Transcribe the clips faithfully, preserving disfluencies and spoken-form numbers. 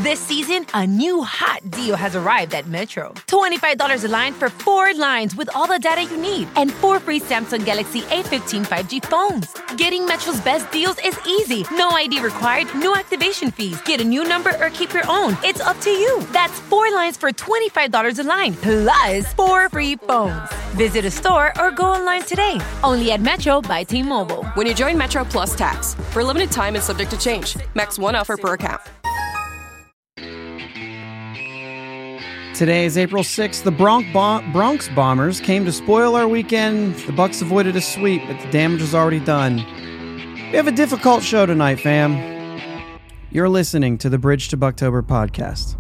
This season, a new hot deal has arrived at Metro. twenty-five dollars a line for four lines with all the data you need and four free Samsung Galaxy A fifteen five G phones. Getting Metro's best deals is easy. No I D required, no activation fees. Get a new number or keep your own. It's up to you. That's four lines for twenty-five dollars a line, plus four free phones. Visit a store or go online today. Only at Metro by T-Mobile. When you join Metro Plus Tax. For a limited time and subject to change. Max one offer per account. Today is April sixth. The Bronx, Bom- Bronx Bombers came to spoil our weekend. The Bucks avoided a sweep, but the damage was already done. We have a difficult show tonight, fam. You're listening to the Bridge to Bucktober podcast.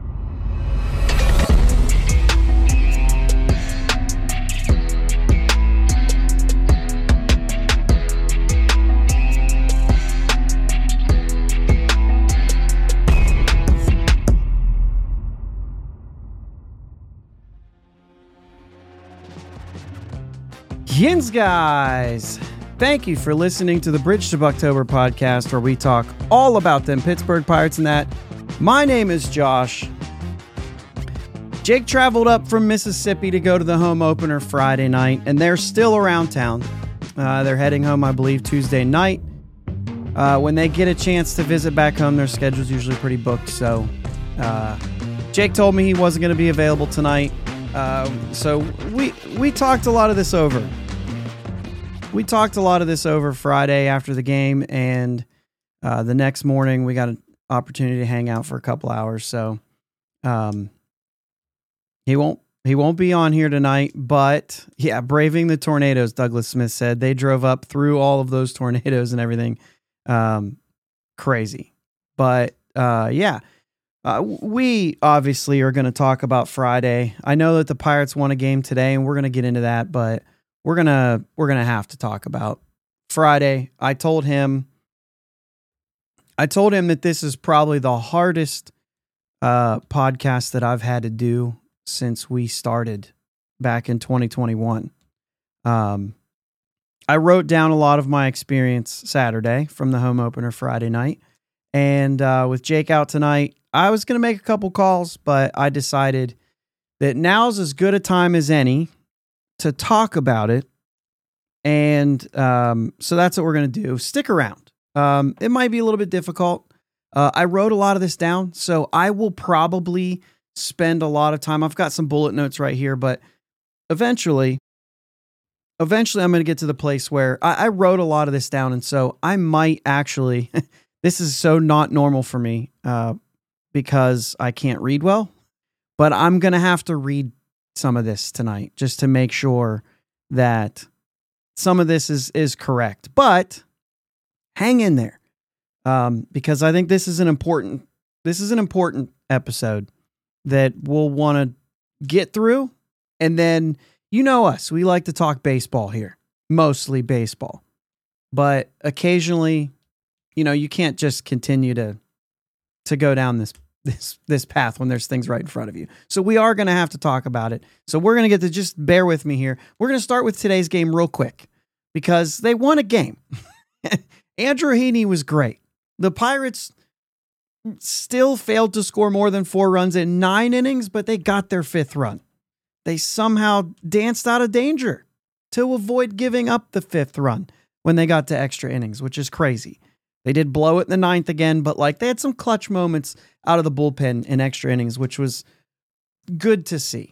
Yins, guys. Thank you for listening to the Bridge to Bucktober podcast, where we talk all about them Pittsburgh Pirates and that. My name is Josh. Jake traveled up from Mississippi to go to the home opener Friday night, and they're still around town. Uh, they're heading home, I believe, Tuesday night. Uh, when they get a chance to visit back home, their schedule's usually pretty booked, so uh, Jake told me he wasn't going to be available tonight. Uh, so we we talked a lot of this over. We talked a lot of this over Friday after the game, and uh, the next morning we got an opportunity to hang out for a couple hours. So um, he won't he won't be on here tonight. But yeah, braving the tornadoes, Douglas Smith said. They drove up through all of those tornadoes and everything. Um, crazy, but uh, yeah. Uh, we obviously are going to talk about Friday. I know that the Pirates won a game today, and we're going to get into that, but we're going to we're going to have to talk about Friday. I told him I told him that this is probably the hardest uh, podcast that I've had to do since we started back in twenty twenty-one. Um, I wrote down a lot of my experience Saturday from the home opener Friday night, and uh, with Jake out tonight, I was going to make a couple calls, but I decided that now's as good a time as any to talk about it. And um, so that's what we're going to do. Stick around. Um, it might be a little bit difficult. Uh, I wrote a lot of this down, so I will probably spend a lot of time. I've got some bullet notes right here, but eventually, eventually I'm going to get to the place where I, I wrote a lot of this down. And so I might actually, this is so not normal for me, uh, because I can't read well, but I'm going to have to read some of this tonight just to make sure that some of this is, is correct, but hang in there. Um, because I think this is an important, this is an important episode that we'll want to get through. And then, you know us, we like to talk baseball here, mostly baseball, but occasionally, you know, you can't just continue to, to go down this this this path when there's things right in front of you. So we are going to have to talk about it. So we're going to get to just bear with me here. We're going to start with today's game real quick because they won a game. Andrew Heaney was great. The Pirates still failed to score more than four runs in nine innings, but they got their fifth run. They somehow danced out of danger to avoid giving up the fifth run when they got to extra innings, which is crazy. They did blow it in the ninth again, but like they had some clutch moments out of the bullpen in extra innings, which was good to see.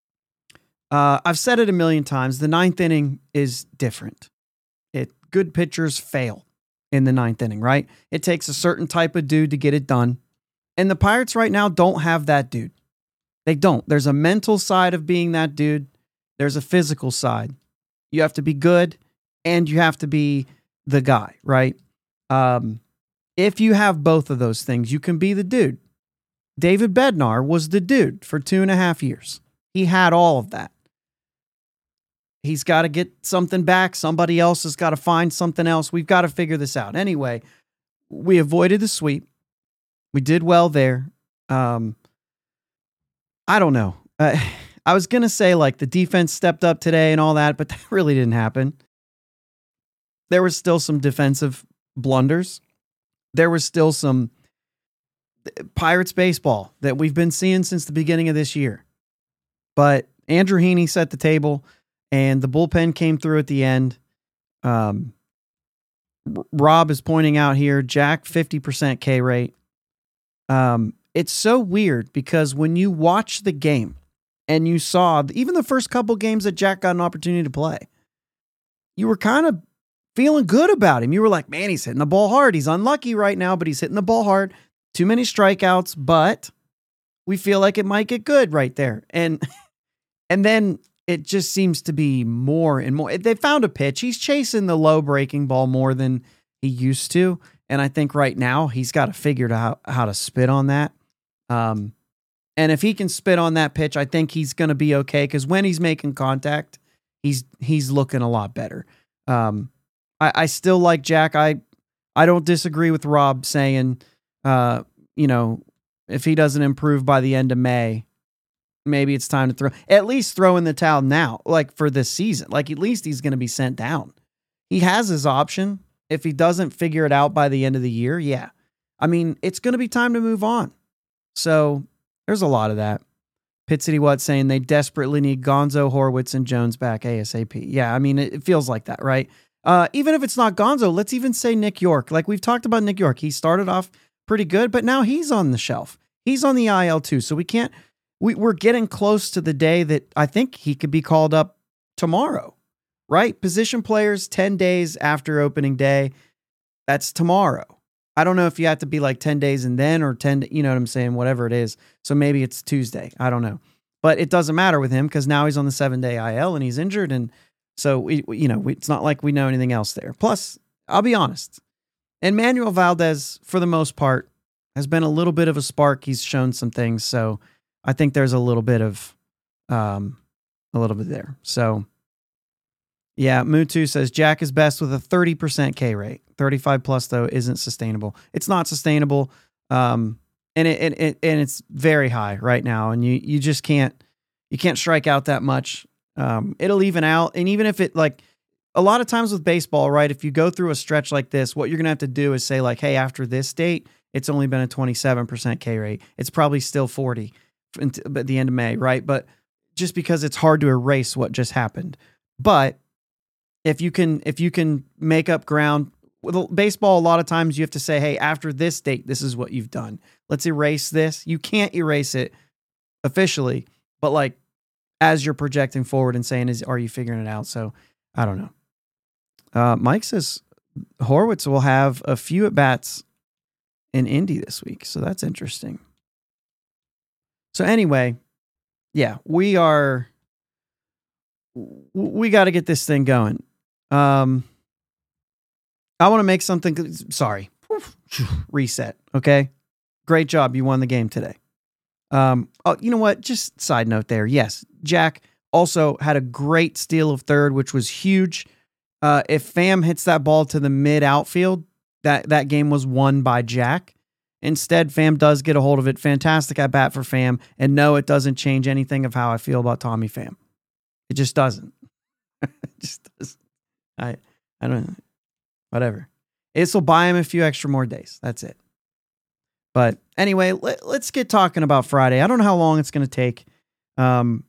Uh, I've said it a million times. The ninth inning is different. It good pitchers fail in the ninth inning, right? It takes a certain type of dude to get it done. And the Pirates right now don't have that dude. They don't. There's a mental side of being that dude. There's a physical side. You have to be good and you have to be the guy, right? Um, if you have both of those things, you can be the dude. David Bednar was the dude for two and a half years. He had all of that. He's got to get something back. Somebody else has got to find something else. We've got to figure this out. Anyway, we avoided the sweep. We did well there. Um, I don't know. Uh, I was going to say like the defense stepped up today and all that, but that really didn't happen. There was still some defensive blunders. There was still some Pirates baseball that we've been seeing since the beginning of this year. But Andrew Heaney set the table, and the bullpen came through at the end. Um, Rob is pointing out here, Jack fifty percent K rate. Um, it's so weird because when you watch the game and you saw even the first couple games that Jack got an opportunity to play, you were kind of feeling good about him. You were like, man, he's hitting the ball hard. He's unlucky right now, but he's hitting the ball hard. Too many strikeouts, but we feel like it might get good right there. And and then it just seems to be more and more. They found a pitch. He's chasing the low breaking ball more than he used to. And I think right now he's got to figure out how, how to spit on that. Um, and if he can spit on that pitch, I think he's going to be okay. Because when he's making contact, he's he's looking a lot better. Um, I, I still like Jack. I I don't disagree with Rob saying, uh, you know, if he doesn't improve by the end of May, maybe it's time to throw, at least throw in the towel now, like for this season. Like at least he's going to be sent down. He has his option. If he doesn't figure it out by the end of the year, yeah. I mean, it's going to be time to move on. So there's a lot of that. Pit City What saying they desperately need Gonzo, Horwitz, and Jones back ASAP. Yeah, I mean, it, it feels like that, right? Uh, even if it's not Gonzo, let's even say Nick York. Like we've talked about Nick York. He started off pretty good, but now he's on the shelf. He's on the I L too. So we can't, we, we're getting close to the day that I think he could be called up tomorrow, right? Position players ten days after opening day. That's tomorrow. I don't know if you have to be like ten days and then, or ten, you know what I'm saying? Whatever it is. So maybe it's Tuesday. I don't know, but it doesn't matter with him because now he's on the seven day I L and he's injured. And so we, we you know, we, it's not like we know anything else there. Plus I'll be honest, Emmanuel Valdez, for the most part, has been a little bit of a spark. He's shown some things. So I think there's a little bit of, um, a little bit there. So yeah, Mutu says Jack is best with a thirty percent K rate. thirty-five plus though isn't sustainable. It's not sustainable. Um, and it, it, it, and it's very high right now. And you, you just can't, you can't strike out that much. Um, it'll even out. And even if it like, a lot of times with baseball, right? If you go through a stretch like this, what you're going to have to do is say like, hey, after this date, it's only been a twenty-seven percent K rate. It's probably still forty at the end of May, right? But just because it's hard to erase what just happened. But if you can, if you can make up ground with baseball, a lot of times you have to say, hey, after this date, this is what you've done. Let's erase this. You can't erase it officially, but like as you're projecting forward and saying, is, are you figuring it out? So I don't know. Uh, Mike says Horwitz will have a few at bats in Indy this week. So that's interesting. So anyway, yeah, we are, we got to get this thing going. Um, I want to make something, sorry, reset. Okay. Great job. You won the game today. Um, oh, you know what? Just side note there. Yes. Jack also had a great steal of third, which was huge. Uh, if Pham hits that ball to the mid outfield, that, that game was won by Jack. Instead, Pham does get a hold of it. Fantastic at bat for Pham. And no, it doesn't change anything of how I feel about Tommy Pham. It just doesn't. it just doesn't. I, I don't know. Whatever. This will buy him a few extra more days. That's it. But anyway, let, let's get talking about Friday. I don't know how long it's going to take. Um,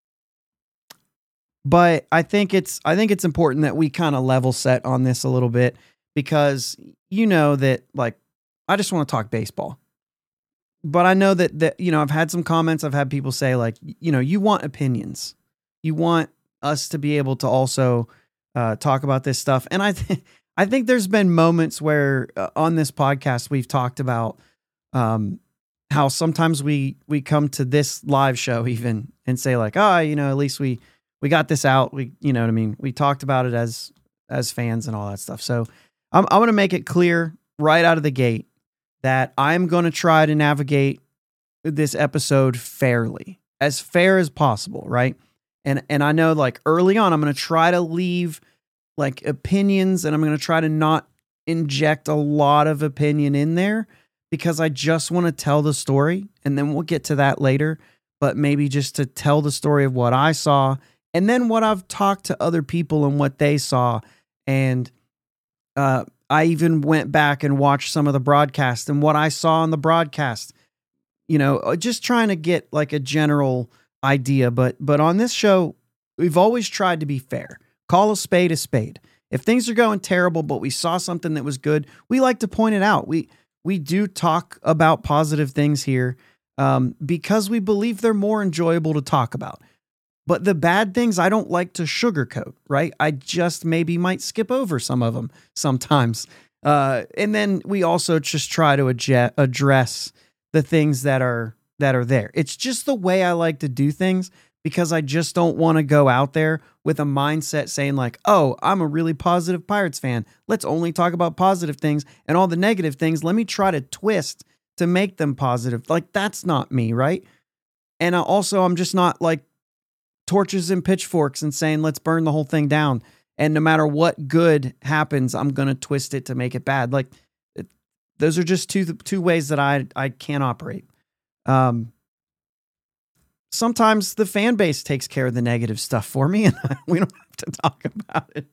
but I think it's, I think it's important that we kind of level set on this a little bit because you know that like, I just want to talk baseball, but I know that, that, you know, I've had some comments. I've had people say like, you know, you want opinions. You want us to be able to also uh, talk about this stuff. And I, th- I think there's been moments where uh, on this podcast, we've talked about um, how sometimes we, we come to this live show even and say like, oh, you know, at least we, we got this out. We, you know what I mean? We talked about it as, as fans and all that stuff. So I'm, I'm going to make it clear right out of the gate that I'm going to try to navigate this episode fairly, as fair as possible. Right. And, and I know like early on, I'm going to try to leave like opinions and I'm going to try to not inject a lot of opinion in there because I just want to tell the story and then we'll get to that later, but maybe just to tell the story of what I saw and then what I've talked to other people and what they saw. And, uh, I even went back and watched some of the broadcast and what I saw on the broadcast, you know, just trying to get like a general idea. But, but on this show, we've always tried to be fair. Call a spade a spade. If things are going terrible, but we saw something that was good, we like to point it out. We, we do talk about positive things here um, because we believe they're more enjoyable to talk about. But the bad things, I don't like to sugarcoat, right? I just maybe might skip over some of them sometimes. Uh, and then we also just try to adje- address the things that are that are there. It's just the way I like to do things because I just don't want to go out there with a mindset saying like, oh, I'm a really positive Pirates fan. Let's only talk about positive things and all the negative things. Let me try to twist to make them positive. Like, that's not me, right? And I also, I'm just not like, torches and pitchforks and saying, let's burn the whole thing down. And no matter what good happens, I'm going to twist it to make it bad. Like it, those are just two, two ways that I, I can't operate. Um, sometimes the fan base takes care of the negative stuff for me and we don't have to talk about it.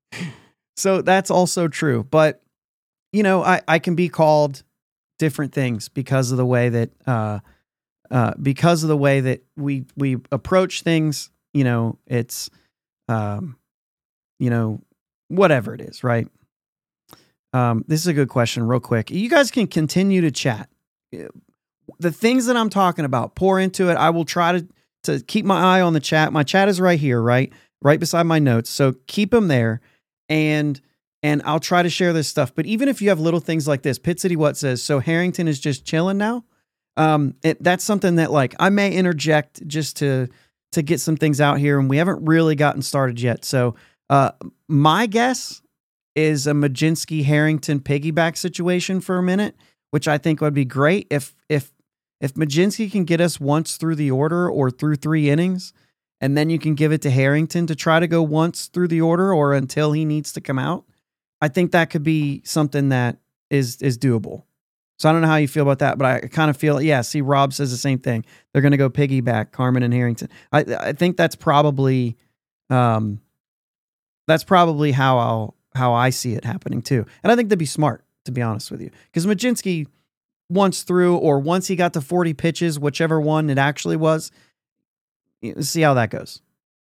So that's also true. But, you know, I, I can be called different things because of the way that, uh, Uh, because of the way that we we approach things, you know, it's, um, you know, whatever it is, right? Um, this is a good question, real quick. You guys can continue to chat. The things that I'm talking about, pour into it. I will try to to keep my eye on the chat. My chat is right here, right, right beside my notes. So keep them there, and and I'll try to share this stuff. But even if you have little things like this, Pit City What says, so Harrington is just chilling now. Um, it, that's something that like I may interject just to, to get some things out here and we haven't really gotten started yet. So, uh, my guess is a Mlodzinski Harrington piggyback situation for a minute, which I think would be great. If, if, if Mlodzinski can get us once through the order or through three innings, and then you can give it to Harrington to try to go once through the order or until he needs to come out. I think that could be something that is, is doable. So I don't know how you feel about that, but I kind of feel, yeah, see, Rob says the same thing. They're going to go piggyback Carmen and Harrington. I I think that's probably, um, that's probably how I'll, how I see it happening too. And I think that'd be smart, to be honest with you, because Mlodzinski once through, or once he got to forty pitches, whichever one it actually was, see how that goes.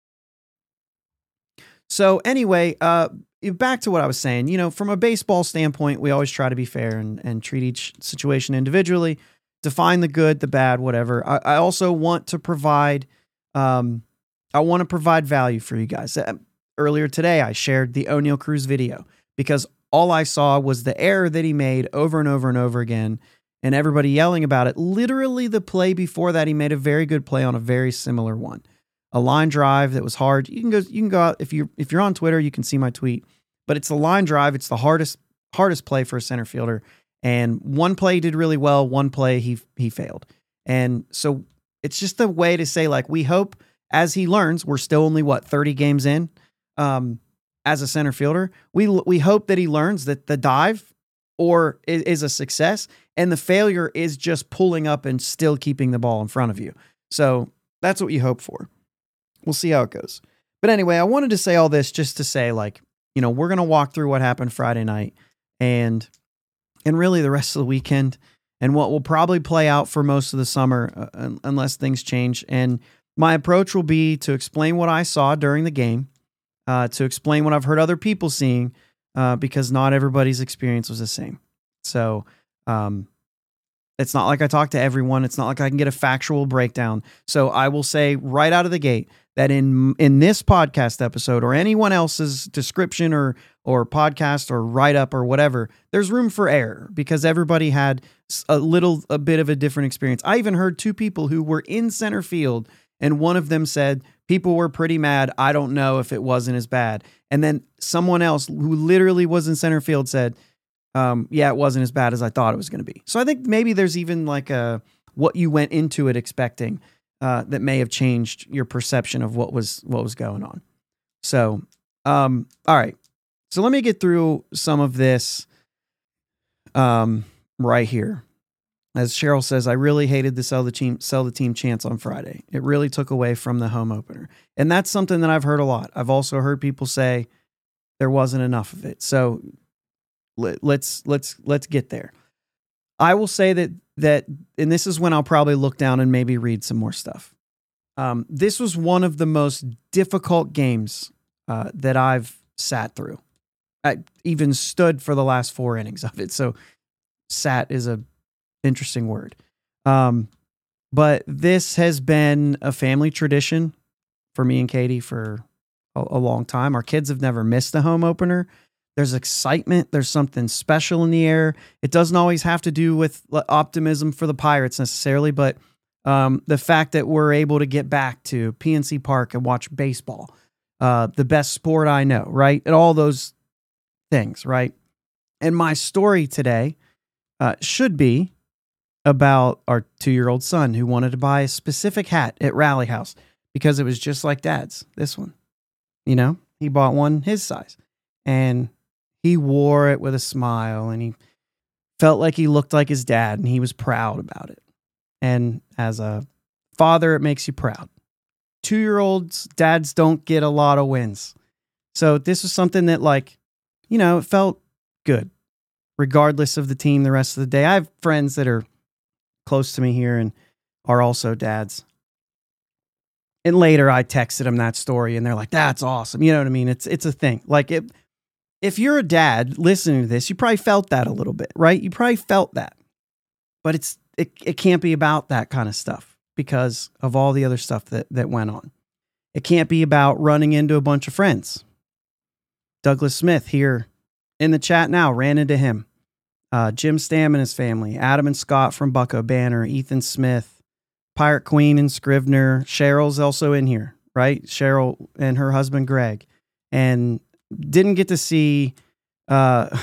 So anyway, uh, back to what I was saying, you know, from a baseball standpoint, we always try to be fair and, and treat each situation individually, define the good, the bad, whatever. I, I also want to provide, um, I want to provide value for you guys. Uh, earlier today, I shared the O'Neal Cruz video because all I saw was the error that he made over and over and over again and everybody yelling about it. Literally the play before that, he made a very good play on a very similar one. A line drive that was hard. You can go, you can go out if you if you're on Twitter, you can see my tweet. But it's the line drive. It's the hardest hardest play for a center fielder. And one play he did really well. One play he he failed. And so it's just a way to say like we hope as he learns. We're still only what thirty games in um, as a center fielder. We we hope that he learns that the dive or is, is a success, and the failure is just pulling up and still keeping the ball in front of you. So that's what you hope for. We'll see how it goes. But anyway, I wanted to say all this just to say, like, you know, we're going to walk through what happened Friday night and, and really the rest of the weekend and what will probably play out for most of the summer uh, unless things change. And my approach will be to explain what I saw during the game, uh, to explain what I've heard other people seeing, uh, because not everybody's experience was the same. So, um, it's not like I talk to everyone. It's not like I can get a factual breakdown. So I will say right out of the gate that in in this podcast episode or anyone else's description or or podcast or write-up or whatever, there's room for error because everybody had a little a bit of a different experience. I even heard two people who were in center field, and one of them said, people were pretty mad. I don't know if it wasn't as bad. And then someone else who literally was in center field said, Um, yeah, it wasn't as bad as I thought it was going to be. So I think maybe there's even like a what you went into it expecting uh, that may have changed your perception of what was what was going on. So, um, all right. So let me get through some of this um, right here. As Cheryl says, I really hated the sell the team sell the team chance on Friday. It really took away from the home opener, and that's something that I've heard a lot. I've also heard people say there wasn't enough of it. So. Let, let's let's let's get there. I will say that that, and this is when I'll probably look down and maybe read some more stuff. Um, this was one of the most difficult games uh, that I've sat through. I even stood for the last four innings of it. So sat is a interesting word. Um, but this has been a family tradition for me and Katie for a, a long time. Our kids have never missed a home opener. There's excitement. There's something special in the air. It doesn't always have to do with optimism for the Pirates necessarily, but um, the fact that we're able to get back to P N C Park and watch baseball, uh, the best sport I know, right? And all those things, right? And my story today uh, should be about our two-year-old son who wanted to buy a specific hat at Rally House because it was just like Dad's, this one. You know, he bought one his size, and he wore it with a smile, and he felt like he looked like his dad, and he was proud about it. And as a father, it makes you proud. Two-year-olds, dads don't get a lot of wins. So this was something that, like, you know, it felt good, regardless of the team the rest of the day. I have friends that are close to me here and are also dads. And later I texted them that story, and they're like, that's awesome. You know what I mean? It's it's a thing. Like, it, if you're a dad listening to this, you probably felt that a little bit, right? You probably felt that. But it's it, it can't be about that kind of stuff because of all the other stuff that, that went on. It can't be about running into a bunch of friends. Douglas Smith here in the chat now, ran into him. Uh, Jim Stam and his family, Adam and Scott from Bucko Banner, Ethan Smith, Pirate Queen and Scrivener. Cheryl's also in here, right? Cheryl and her husband, Greg. And didn't get to see... Uh,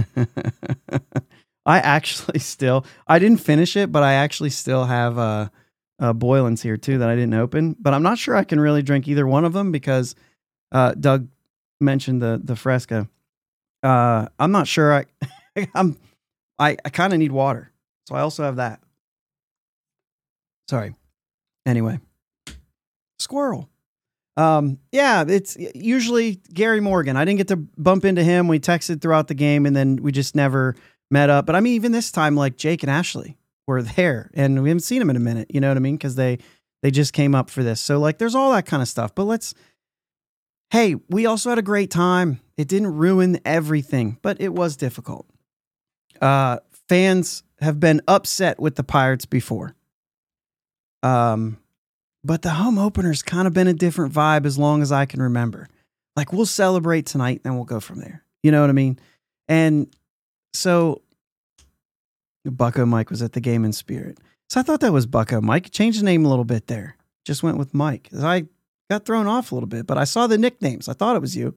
I actually still... I didn't finish it, but I actually still have uh, uh, Boylan's here, too, that I didn't open. But I'm not sure I can really drink either one of them because uh, Doug mentioned the the Fresca. Uh, I'm not sure. I I'm I, I kind of need water, so I also have that. Sorry. Anyway, squirrel. Um, yeah, it's usually Gary Morgan. I didn't get to bump into him. We texted throughout the game, and then we just never met up. But I mean, even this time, like Jake and Ashley were there, and we haven't seen them in a minute. You know what I mean? Because they they just came up for this. So like, there's all that kind of stuff. But let's. Hey, we also had a great time. It didn't ruin everything, but it was difficult. Uh, fans have been upset with the Pirates before. Um, but the home opener's kind of been a different vibe as long as I can remember. Like, we'll celebrate tonight, then we'll go from there. You know what I mean? And so Bucko Mike was at the game in spirit. So I thought that was Bucko Mike. Changed the name a little bit there. Just went with Mike. I got thrown off a little bit, but I saw the nicknames. I thought it was you.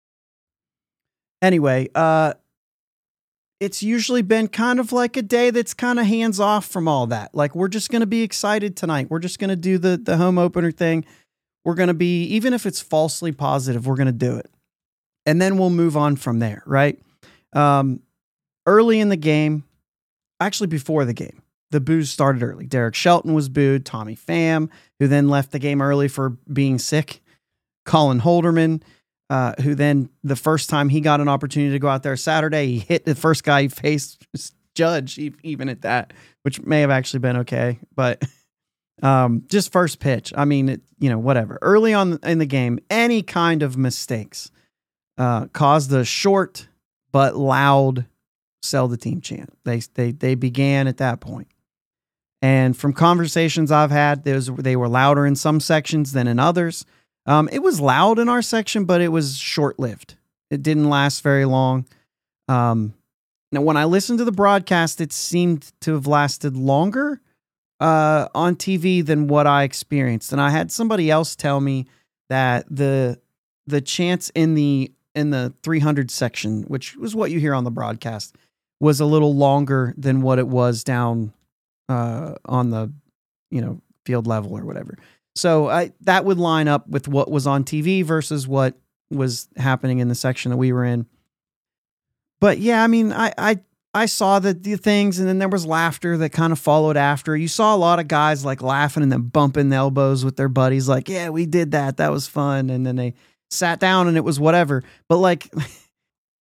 Anyway, uh, it's usually been kind of like a day that's kind of hands off from all that. Like, we're just going to be excited tonight. We're just going to do the, the home opener thing. We're going to be, even if it's falsely positive, we're going to do it. And then we'll move on from there, right? Um, early in the game, actually before the game, the boos started early. Derek Shelton was booed. Tommy Pham, who then left the game early for being sick. Colin Holderman, uh, who then the first time he got an opportunity to go out there Saturday, he hit the first guy he faced, Judge, even at that, which may have actually been okay. But um, just first pitch. I mean, it, you know, whatever. Early on in the game, any kind of mistakes uh, caused the short but loud sell the team chant. They they they began at that point. And from conversations I've had, those they were louder in some sections than in others. Um, it was loud in our section, but it was short-lived. It didn't last very long. Um, now, when I listened to the broadcast, it seemed to have lasted longer uh, on T V than what I experienced. And I had somebody else tell me that the the chants in the in the three hundred section, which was what you hear on the broadcast, was a little longer than what it was down uh, on the, you know, field level or whatever. So I, that would line up with what was on T V versus what was happening in the section that we were in. But yeah, I mean, I, I, I saw the, the things, and then there was laughter that kind of followed after. You saw a lot of guys like laughing and then bumping elbows with their buddies. Like, yeah, we did that. That was fun. And then they sat down and it was whatever. But like,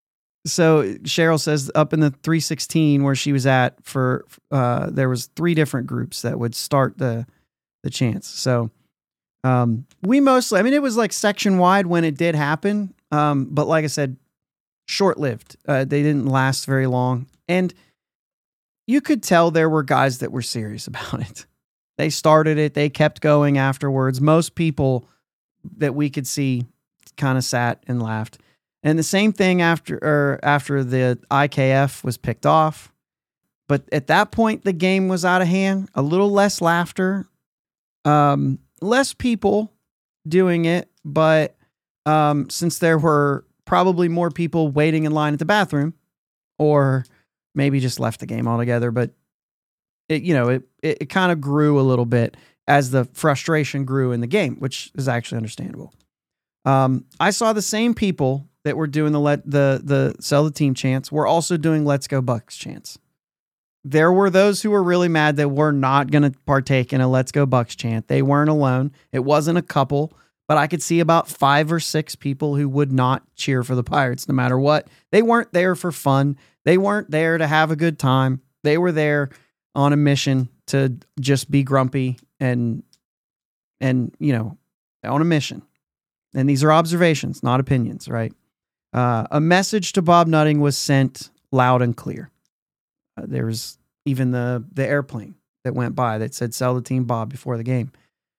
So Cheryl says up in the three sixteen where she was at for, uh, there was three different groups that would start the, the chants. So, um, we mostly, I mean, it was like section wide when it did happen. Um, but like I said, short lived, uh, they didn't last very long. And you could tell there were guys that were serious about it. They started it. They kept going afterwards. Most people that we could see kind of sat and laughed. And the same thing after or after the I K F was picked off. But at that point, the game was out of hand. A little less laughter. Um, less people doing it. But um, since there were probably more people waiting in line at the bathroom, or maybe just left the game altogether. But, it, you know, it, it, it kind of grew a little bit as the frustration grew in the game, which is actually understandable. Um, I saw the same people that were doing the let the the sell the team chants were also doing Let's Go Bucks chants. There were those who were really mad that were not going to partake in a Let's Go Bucks chant. They weren't alone. It wasn't a couple, but I could see about five or six people who would not cheer for the Pirates no matter what. They weren't there for fun. They weren't there to have a good time. They were there on a mission to just be grumpy and and you know, on a mission. And these are observations, not opinions, right? Uh, a message to Bob Nutting was sent loud and clear. Uh, there was even the, the airplane that went by that said, sell the team, Bob, before the game.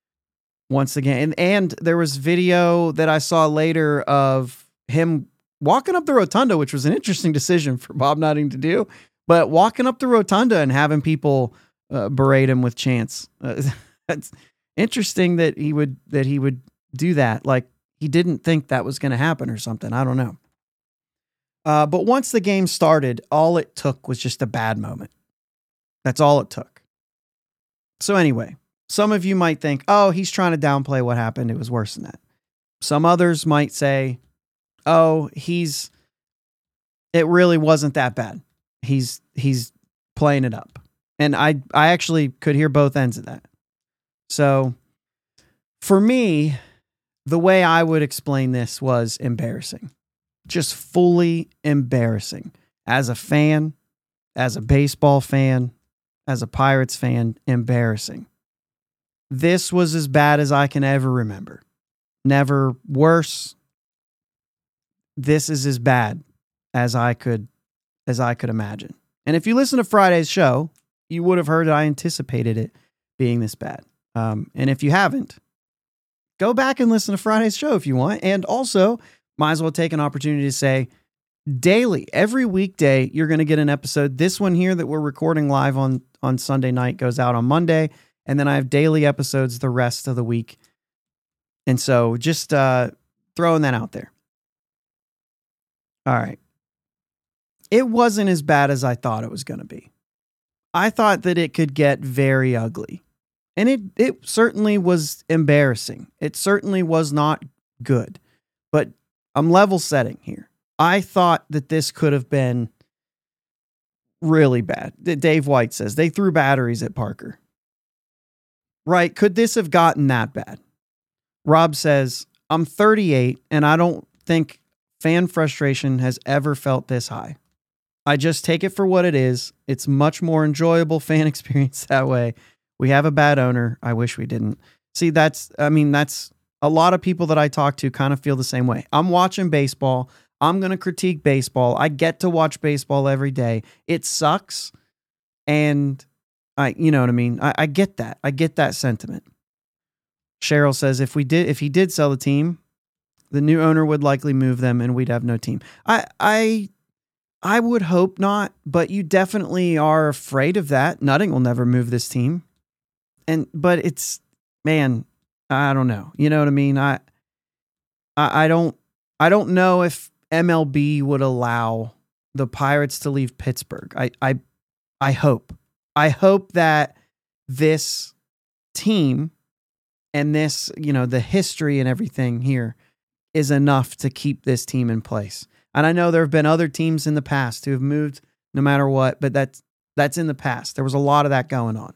Once again, and, and there was video that I saw later of him walking up the rotunda, which was an interesting decision for Bob Nutting to do, but walking up the rotunda and having people uh, berate him with chants. Uh, it's interesting that he would that he would do that. Like, he didn't think that was going to happen or something. I don't know. Uh, but once the game started, all it took was just a bad moment. That's all it took. So anyway, some of you might think, oh, he's trying to downplay what happened. It was worse than that. Some others might say, oh, he's, it really wasn't that bad. He's, he's playing it up. And I, I actually could hear both ends of that. So for me, the way I would explain this was embarrassing. Just fully embarrassing. As a fan, as a baseball fan, as a Pirates fan, embarrassing. This was as bad as I can ever remember. Never worse. This is as bad as I could, as I could imagine. And if you listen to Friday's show, you would have heard that I anticipated it being this bad. Um, and if you haven't, go back and listen to Friday's show if you want. And also, might as well take an opportunity to say, daily, every weekday, you're going to get an episode. This one here that we're recording live on, on Sunday night goes out on Monday. And then I have daily episodes the rest of the week. And so just uh, throwing that out there. All right. It wasn't as bad as I thought it was going to be. I thought that it could get very ugly. And it, it certainly was embarrassing. It certainly was not good. But I'm level setting here. I thought that this could have been really bad. Dave White says they threw batteries at Parker. Right? Could this have gotten that bad? Rob says, I'm thirty-eight and I don't think fan frustration has ever felt this high. I just take it for what it is. It's much more enjoyable fan experience that way. We have a bad owner. I wish we didn't. See, that's, I mean, that's a lot of people that I talk to kind of feel the same way. I'm watching baseball. I'm going to critique baseball. I get to watch baseball every day. It sucks. And I, you know what I mean? I, I get that. I get that sentiment. Cheryl says, if we did, if he did sell the team, the new owner would likely move them and we'd have no team. I, I, I would hope not, but you definitely are afraid of that. Nutting will never move this team. And, but it's, man, I don't know. You know what I mean? I, I, I don't, I don't know if M L B would allow the Pirates to leave Pittsburgh. I, I, I hope, I hope that this team and this, you know, the history and everything here is enough to keep this team in place. And I know there have been other teams in the past who have moved no matter what, but that's, that's in the past. There was a lot of that going on.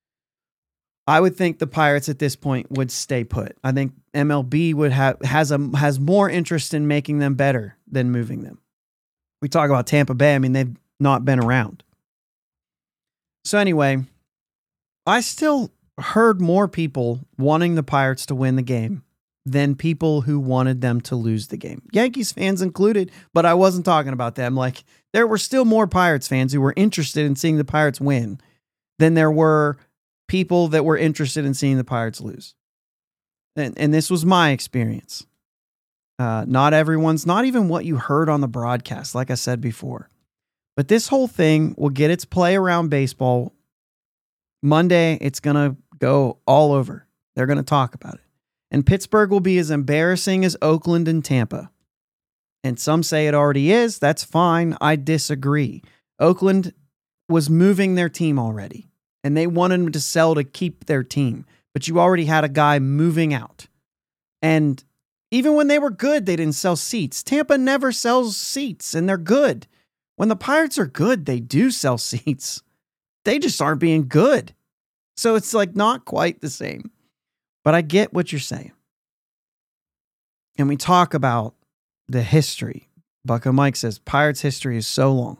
I would think the Pirates at this point would stay put. I think M L B would have has a has more interest in making them better than moving them. We talk about Tampa Bay. I mean, they've not been around. So anyway, I still heard more people wanting the Pirates to win the game than people who wanted them to lose the game. Yankees fans included, but I wasn't talking about them. Like, there were still more Pirates fans who were interested in seeing the Pirates win than there were people that were interested in seeing the Pirates lose. And, and this was my experience. Uh, not everyone's, not even what you heard on the broadcast, like I said before. But this whole thing will get its play around baseball. Monday, it's going to go all over. They're going to talk about it. And Pittsburgh will be as embarrassing as Oakland and Tampa. And some say it already is. That's fine. I disagree. Oakland was moving their team already, and they wanted them to sell to keep their team. But you already had a guy moving out. And even when they were good, they didn't sell seats. Tampa never sells seats, and they're good. When the Pirates are good, they do sell seats. They just aren't being good. So it's like not quite the same. But I get what you're saying. And we talk about the history. Bucko Mike says Pirates history is so long.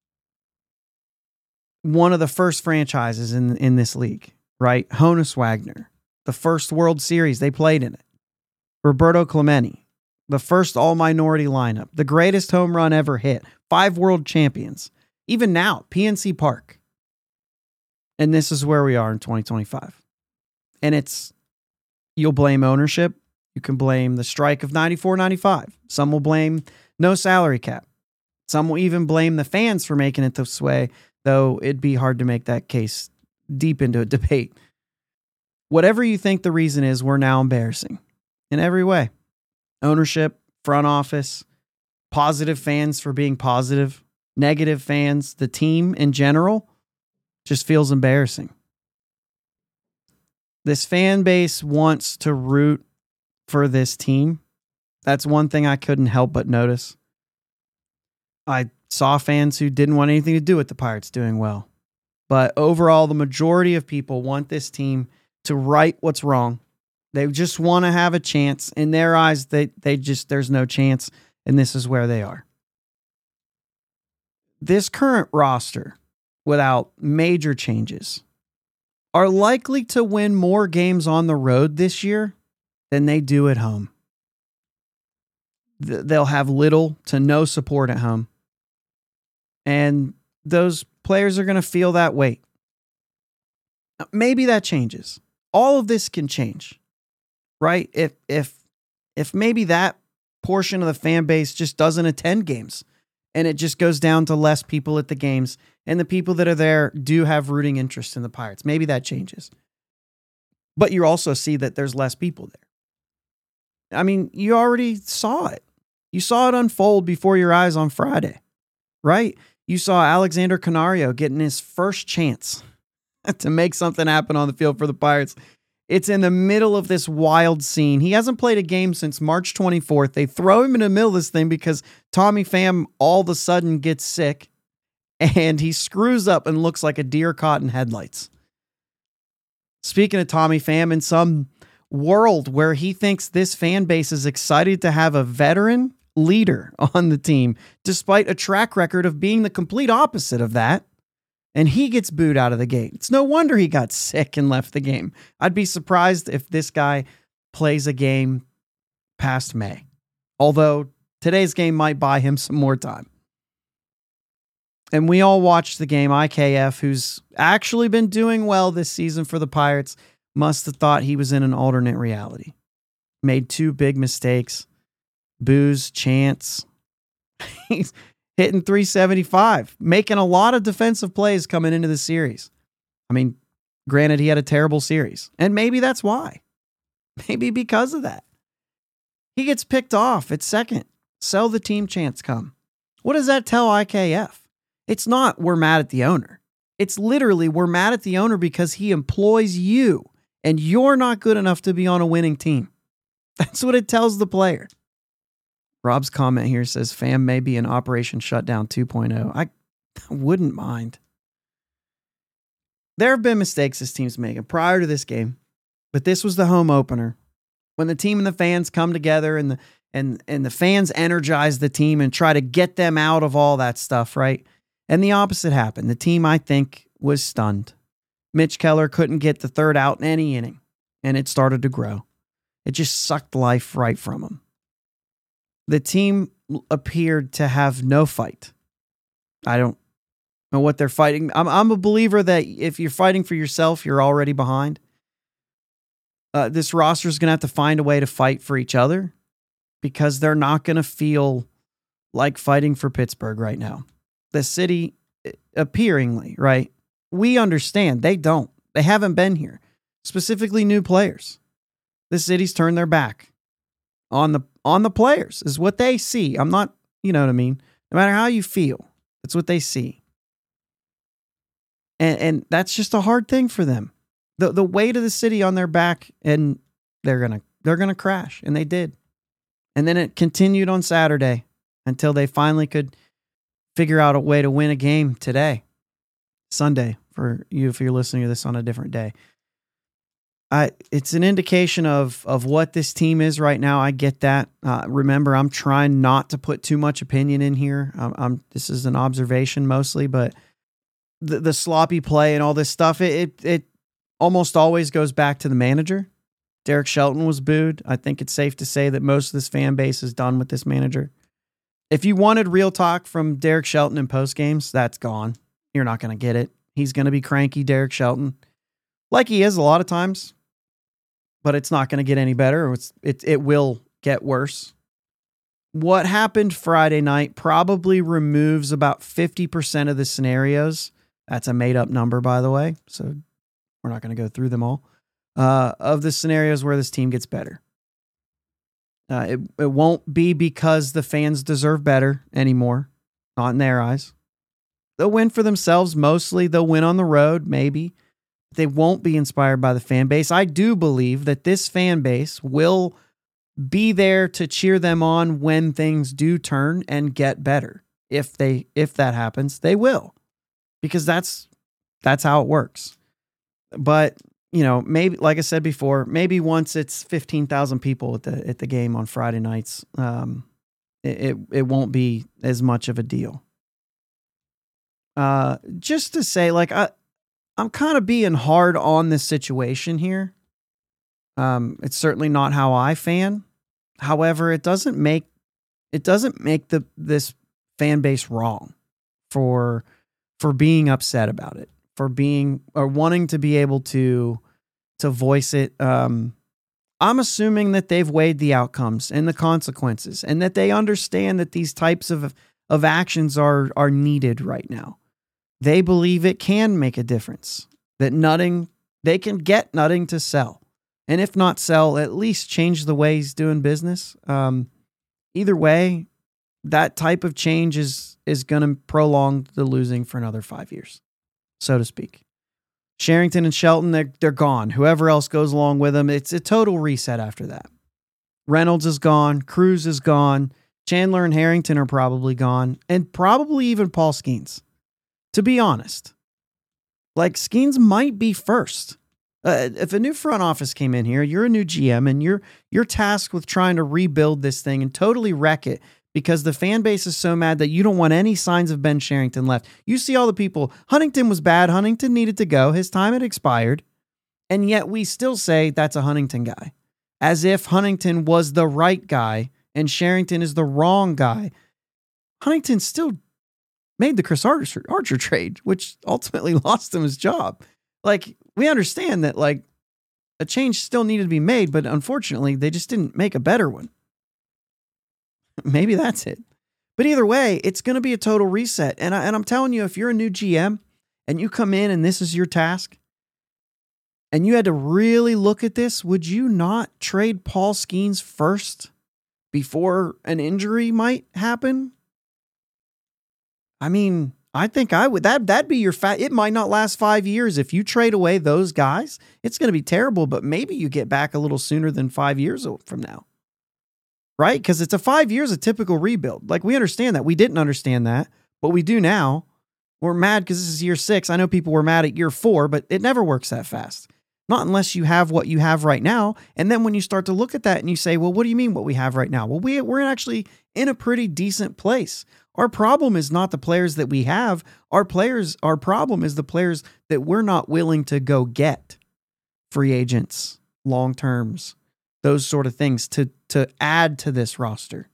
One of the first franchises in, in this league, right? Honus Wagner, the first World Series, they played in it. Roberto Clemente, the first all-minority lineup, the greatest home run ever hit, five world champions. Even now, P N C Park. And this is where we are in twenty twenty-five. And it's, you'll blame ownership. You can blame the strike of ninety-four ninety-five. Some will blame no salary cap. Some will even blame the fans for making it this way, though it'd be hard to make that case deep into a debate. Whatever you think the reason is, we're now embarrassing in every way. Ownership, front office, positive fans for being positive, negative fans, the team in general just feels embarrassing. This fan base wants to root for this team. That's one thing I couldn't help but notice. I saw fans who didn't want anything to do with the Pirates doing well. But overall, the majority of people want this team to right what's wrong. They just want to have a chance. In their eyes, they, they just, there's no chance, and this is where they are. This current roster, without major changes, are likely to win more games on the road this year than they do at home. They'll have little to no support at home. And those players are going to feel that weight. Maybe that changes. All of this can change, right? If, if, if maybe that portion of the fan base just doesn't attend games and it just goes down to less people at the games, and the people that are there do have rooting interest in the Pirates. Maybe that changes. But you also see that there's less people there. I mean, you already saw it. You saw it unfold before your eyes on Friday, right? You saw Alexander Canario getting his first chance to make something happen on the field for the Pirates. It's in the middle of this wild scene. He hasn't played a game since March twenty-fourth. They throw him in the middle of this thing because Tommy Pham all of a sudden gets sick and he screws up and looks like a deer caught in headlights. Speaking of Tommy Pham, in some world where he thinks this fan base is excited to have a veteran leader on the team, despite a track record of being the complete opposite of that, and he gets booed out of the gate. It's no wonder he got sick and left the game. I'd be surprised if this guy plays a game past May, although today's game might buy him some more time. And we all watched the game. I K F, who's actually been doing well this season for the Pirates, must have thought he was in an alternate reality. Made two big mistakes. Boos, chants. He's hitting three seventy-five, making a lot of defensive plays coming into the series. I mean, granted, he had a terrible series, and maybe that's why. Maybe because of that. He gets picked off at second. Sell the team chants come. What does that tell I K F? It's not we're mad at the owner. It's literally we're mad at the owner because he employs you, and you're not good enough to be on a winning team. That's what it tells the player. Rob's comment here says Pham may be an Operation Shutdown two point oh. I wouldn't mind. There have been mistakes this team's making prior to this game, but this was the home opener. When the team and the fans come together and the and and the fans energize the team and try to get them out of all that stuff, right? And the opposite happened. The team, I think, was stunned. Mitch Keller couldn't get the third out in any inning, and it started to grow. It just sucked life right from him. The team appeared to have no fight. I don't know what they're fighting. I'm, I'm a believer that if you're fighting for yourself, you're already behind. Uh, this roster is going to have to find a way to fight for each other because they're not going to feel like fighting for Pittsburgh right now. The city, appearingly, right? We understand. They don't. They haven't been here. Specifically new players. The city's turned their back on the on the players is what they see. I'm not, you know what I mean? No matter how you feel, that's what they see. And and that's just a hard thing for them. The the weight of the city on their back, and they're gonna they're gonna crash. And they did. And then it continued on Saturday until they finally could figure out a way to win a game today. Sunday, for you if you're listening to this on a different day. I, it's an indication of of what this team is right now. I get that. Uh, remember, I'm trying not to put too much opinion in here. I'm, I'm this is an observation mostly, but the the sloppy play and all this stuff, it, it it almost always goes back to the manager. Derek Shelton was booed. I think it's safe to say that most of this fan base is done with this manager. If you wanted real talk from Derek Shelton in post games, that's gone. You're not going to get it. He's going to be cranky, Derek Shelton, like he is a lot of times. But it's not going to get any better. It's, it, it will get worse. What happened Friday night probably removes about fifty percent of the scenarios. That's a made-up number, by the way, so we're not going to go through them all. Uh, of the scenarios where this team gets better. Uh, it, it won't be because the fans deserve better anymore. Not in their eyes. They'll win for themselves mostly. They'll win on the road, maybe. They won't be inspired by the fan base. I do believe that this fan base will be there to cheer them on when things do turn and get better. If they, if that happens, they will, because that's, that's how it works. But, you know, maybe, like I said before, maybe once it's fifteen thousand people at the, at the game on Friday nights, um, it, it, it won't be as much of a deal. Uh, just to say, like, I, I'm kind of being hard on this situation here. Um, it's certainly not how I fan. However, it doesn't make it doesn't make the this fan base wrong for for being upset about it, for being or wanting to be able to to voice it. Um, I'm assuming that they've weighed the outcomes and the consequences, and that they understand that these types of of actions are are needed right now. They believe it can make a difference, that Nutting, they can get Nutting to sell. And if not sell, at least change the way he's doing business. Um, either way, that type of change is, is going to prolong the losing for another five years, so to speak. Sherrington and Shelton, they're, they're gone. Whoever else goes along with them, it's a total reset after that. Reynolds is gone. Cruz is gone. Chandler and Harrington are probably gone. And probably even Paul Skeens. To be honest, like Skeens might be first. Uh, if a new front office came in here, you're a new G M and you're you're tasked with trying to rebuild this thing and totally wreck it because the fan base is so mad that you don't want any signs of Ben Sherrington left. You see all the people. Huntington was bad. Huntington needed to go. His time had expired. And yet we still say that's a Huntington guy. As if Huntington was the right guy and Sherrington is the wrong guy. Huntington still made the Chris Archer, Archer trade, which ultimately lost him his job. Like, we understand that, like, a change still needed to be made, but unfortunately, they just didn't make a better one. Maybe that's it. But either way, it's going to be a total reset. And, I, and I'm telling you, if you're a new G M and you come in and this is your task, and you had to really look at this, would you not trade Paul Skeens first before an injury might happen? I mean, I think I would. That, that'd be your fat. It might not last five years. If you trade away those guys, it's going to be terrible, but maybe you get back a little sooner than five years from now. Right? Because it's a five years, a typical rebuild. Like, we understand that. We didn't understand that, but we do now. We're mad because this is year six. I know people were mad at year four, but it never works that fast. Not unless you have what you have right now. And then when you start to look at that and you say, well, what do you mean what we have right now? Well, we, we're actually in a pretty decent place. Our problem is not the players that we have. Our players, our problem is the players that we're not willing to go get. Free agents, long terms, those sort of things to, to add to this roster.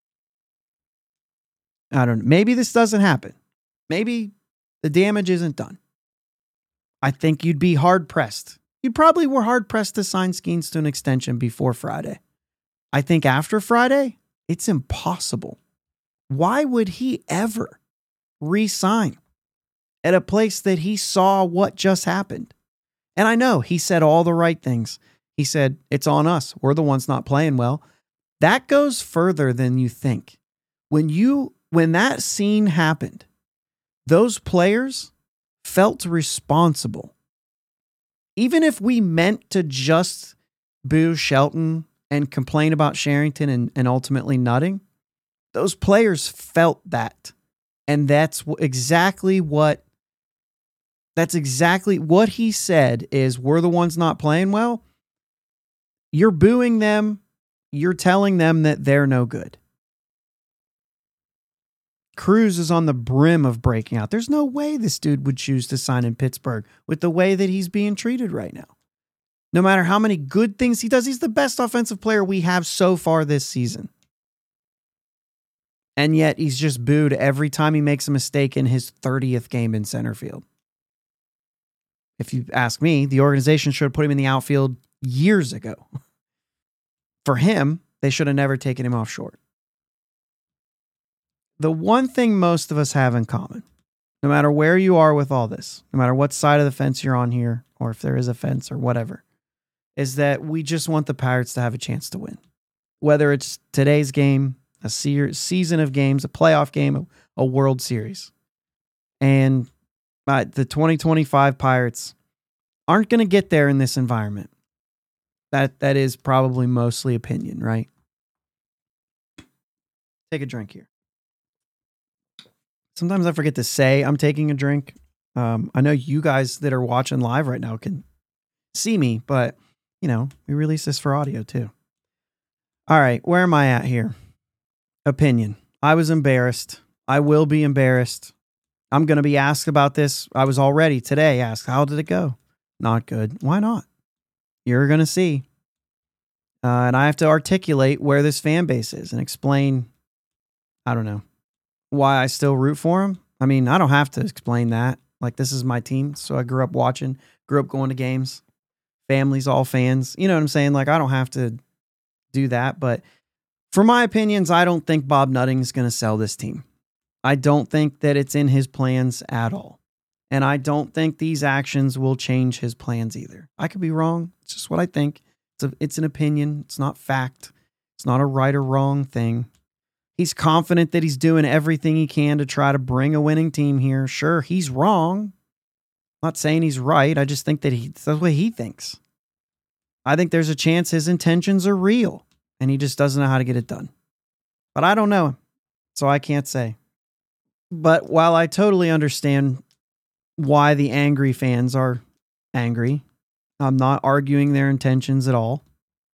I don't know. Maybe this doesn't happen. Maybe the damage isn't done. I think you'd be hard pressed. You probably were hard pressed to sign Skeens to an extension before Friday. I think after Friday, it's impossible. Why would he ever re-sign at a place that he saw what just happened? And I know he said all the right things. He said, it's on us. We're the ones not playing well. That goes further than you think. When you, when that scene happened, those players felt responsible. Even if we meant to just boo Shelton and complain about Sherrington and, and ultimately nutting, those players felt that. And that's exactly what, that's exactly what he said is we're the ones not playing well. You're booing them. You're telling them that they're no good. Cruz is on the brim of breaking out. There's no way this dude would choose to sign in Pittsburgh with the way that he's being treated right now. No matter how many good things he does, he's the best offensive player we have so far this season. And yet he's just booed every time he makes a mistake in his thirtieth game in center field. If you ask me, the organization should have put him in the outfield years ago. For him, they should have never taken him off short. The one thing most of us have in common, no matter where you are with all this, no matter what side of the fence you're on here, or if there is a fence or whatever, is that we just want the Pirates to have a chance to win. Whether it's today's game, a se- season of games, a playoff game, a, a World Series. And uh, the twenty twenty-five Pirates aren't going to get there in this environment. That That is probably mostly opinion, right? Take a drink here. Sometimes I forget to say I'm taking a drink. Um, I know you guys that are watching live right now can see me, but, you know, we release this for audio too. All right, where am I at here? Opinion. I was embarrassed. I will be embarrassed. I'm going to be asked about this. I was already today asked, how did it go? Not good. Why not? You're going to see. Uh, and I have to articulate where this fan base is and explain, I don't know, why I still root for him. I mean, I don't have to explain that. Like, this is my team. So I grew up watching, grew up going to games, families, all fans. You know what I'm saying? Like, I don't have to do that. But for my opinions, I don't think Bob Nutting is going to sell this team. I don't think that it's in his plans at all. And I don't think these actions will change his plans either. I could be wrong. It's just what I think. It's a, it's an opinion. It's not fact. It's not a right or wrong thing. He's confident that he's doing everything he can to try to bring a winning team here. Sure, he's wrong. I'm not saying he's right. I just think that he, that's what he thinks. I think there's a chance his intentions are real and he just doesn't know how to get it done. But I don't know him, so I can't say. But while I totally understand why the angry fans are angry, I'm not arguing their intentions at all.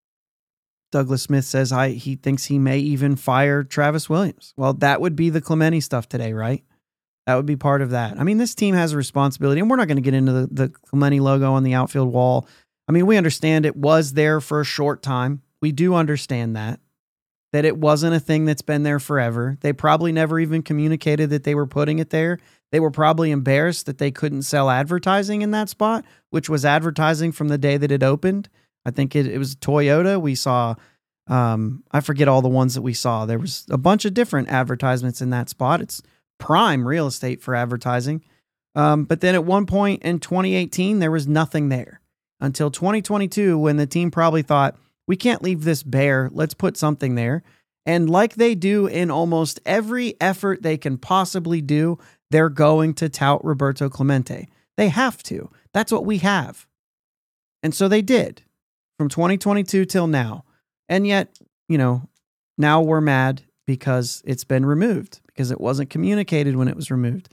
Douglas Smith says I, he thinks he may even fire Travis Williams. Well, that would be the Clemente stuff today, right? That would be part of that. I mean, this team has a responsibility, and we're not going to get into the, the Clemente logo on the outfield wall. I mean, we understand it was there for a short time. We do understand that, that it wasn't a thing that's been there forever. They probably never even communicated that they were putting it there. They were probably embarrassed that they couldn't sell advertising in that spot, which was advertising from the day that it opened. I think it, it was Toyota. We saw, um, I forget all the ones that we saw. There was a bunch of different advertisements in that spot. It's prime real estate for advertising. Um, but then at one point in twenty eighteen, there was nothing there until twenty twenty-two, when the team probably thought, we can't leave this bare. Let's put something there. And like they do in almost every effort they can possibly do, they're going to tout Roberto Clemente. They have to. That's what we have. And so they did. From twenty twenty-two till now. And yet, you know, now we're mad because it's been removed, because it wasn't communicated when it was removed.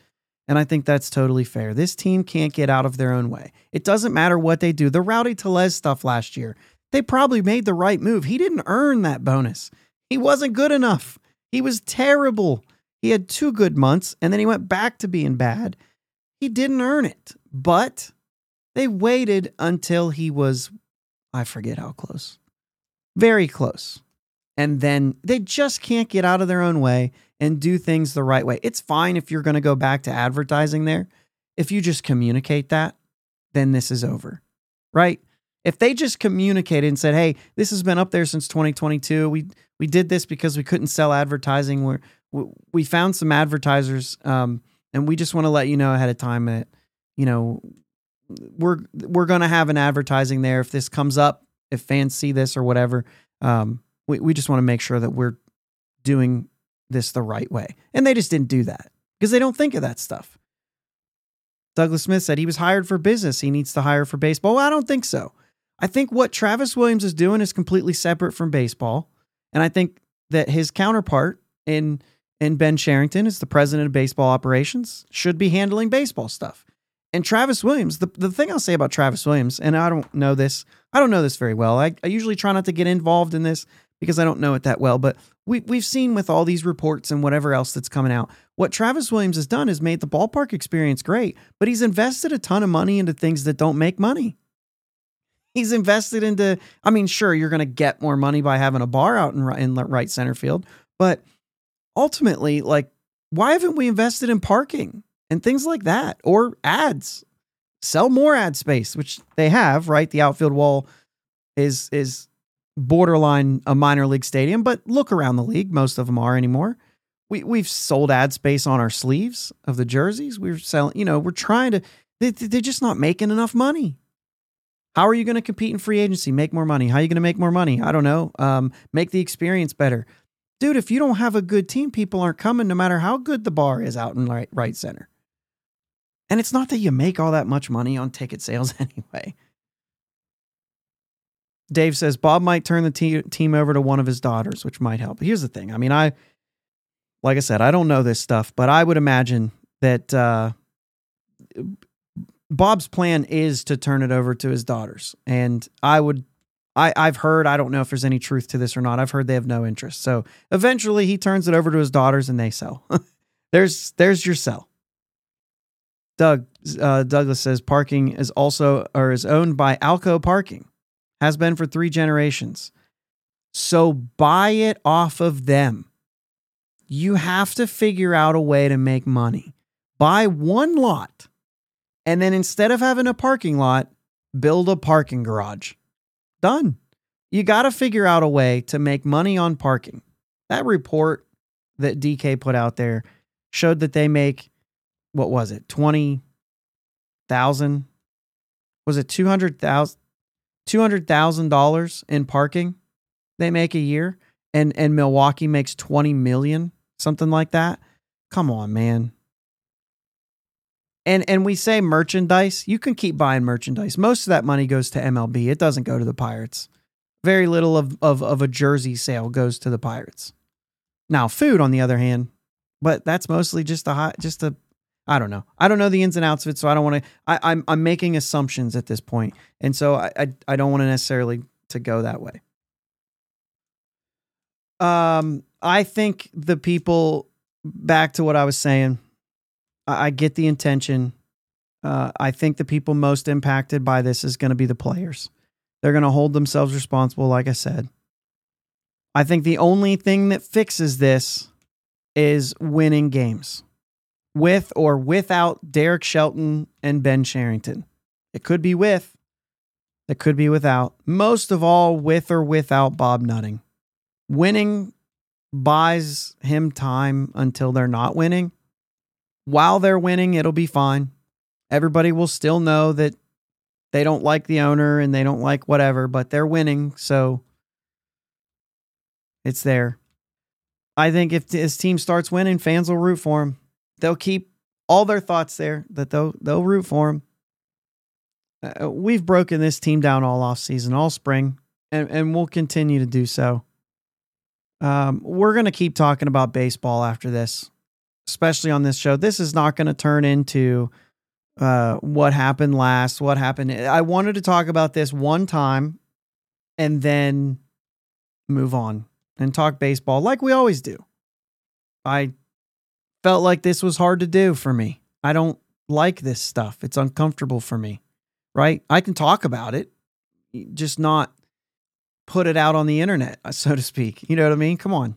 And I think that's totally fair. This team can't get out of their own way. It doesn't matter what they do. The Rowdy Tellez stuff last year, they probably made the right move. He didn't earn that bonus. He wasn't good enough. He was terrible. He had two good months, and then he went back to being bad. He didn't earn it, but they waited until he was, I forget how close, very close. And then they just can't get out of their own way and do things the right way. It's fine if you're going to go back to advertising there. If you just communicate that, then this is over, right? If they just communicated and said, hey, this has been up there since twenty twenty-two. We we did this because we couldn't sell advertising. We're, we we found some advertisers, um, and we just want to let you know ahead of time that, you know, we're we're going to have an advertising there. If this comes up, if fans see this or whatever, um, we, we just want to make sure that we're doing this the right way. And they just didn't do that because they don't think of that stuff. Douglas Smith said he was hired for business. He needs to hire for baseball. Well, I don't think so. I think what Travis Williams is doing is completely separate from baseball. And I think that his counterpart in, in Ben Cherington, as the president of baseball operations, should be handling baseball stuff. And Travis Williams, the, the thing I'll say about Travis Williams, and I don't know this, I don't know this very well. I, I usually try not to get involved in this because I don't know it that well, but we, we've seen with all these reports and whatever else that's coming out, what Travis Williams has done is made the ballpark experience great, but he's invested a ton of money into things that don't make money. He's invested into, I mean, sure, you're going to get more money by having a bar out in, in right center field, but ultimately, like, why haven't we invested in parking and things like that, or ads? Sell more ad space, which they have, right? The outfield wall is is borderline a minor league stadium, but look around the league, most of them are anymore. We we've sold ad space on our sleeves of the jerseys. We're selling, you know, we're trying to. They, they're just not making enough money. How are you going to compete in free agency? Make more money. How are you going to make more money? I don't know. Um, make the experience better. Dude, if you don't have a good team, people aren't coming no matter how good the bar is out in right, right center. And it's not that you make all that much money on ticket sales anyway. Dave says Bob might turn the te- team over to one of his daughters, which might help. Here's the thing. I mean, I, like I said, I don't know this stuff, but I would imagine that uh, Bob's plan is to turn it over to his daughters. And I would, I, I've heard, I don't know if there's any truth to this or not. I've heard they have no interest. So eventually he turns it over to his daughters and they sell. there's, there's your sell. Doug, uh, Douglas says parking is also, or is owned by Alco Parking, has been for three generations. So buy it off of them. You have to figure out a way to make money. Buy one lot, and then instead of having a parking lot, build a parking garage. Done. You got to figure out a way to make money on parking. That report that D K put out there showed that they make, what was it? twenty thousand? Was it two hundred thousand? two hundred thousand dollars in parking they make a year, and, and Milwaukee makes twenty million, something like that. Come on, man. And and we say merchandise, you can keep buying merchandise. Most of that money goes to M L B. It doesn't go to the Pirates. Very little of, of, of a jersey sale goes to the Pirates. Now, food, on the other hand, but that's mostly just a high, just a, I don't know. I don't know the ins and outs of it, so I don't want to, I'm I'm making assumptions at this point. And so I, I, I don't want to necessarily to go that way. Um, I think the people, back to what I was saying, I, I get the intention. Uh, I think the people most impacted by this is going to be the players. They're going to hold themselves responsible, like I said. I think the only thing that fixes this is winning games. With or without Derek Shelton and Ben Cherington. It could be with. It could be without. Most of all, with or without Bob Nutting. Winning buys him time until they're not winning. While they're winning, it'll be fine. Everybody will still know that they don't like the owner and they don't like whatever, but they're winning, so it's there. I think if his team starts winning, fans will root for him. They'll keep all their thoughts there, that they'll, they'll root for him. Uh, we've broken this team down all off season, all spring, and, and we'll continue to do so. Um, we're going to keep talking about baseball after this. especially on this show, this is not going to turn into uh, what happened last, what happened. I wanted to talk about this one time and then move on and talk baseball like we always do. I felt like this was hard to do for me. I don't like this stuff. It's uncomfortable for me, right? I can talk about it, just not put it out on the internet, so to speak. You know what I mean? Come on.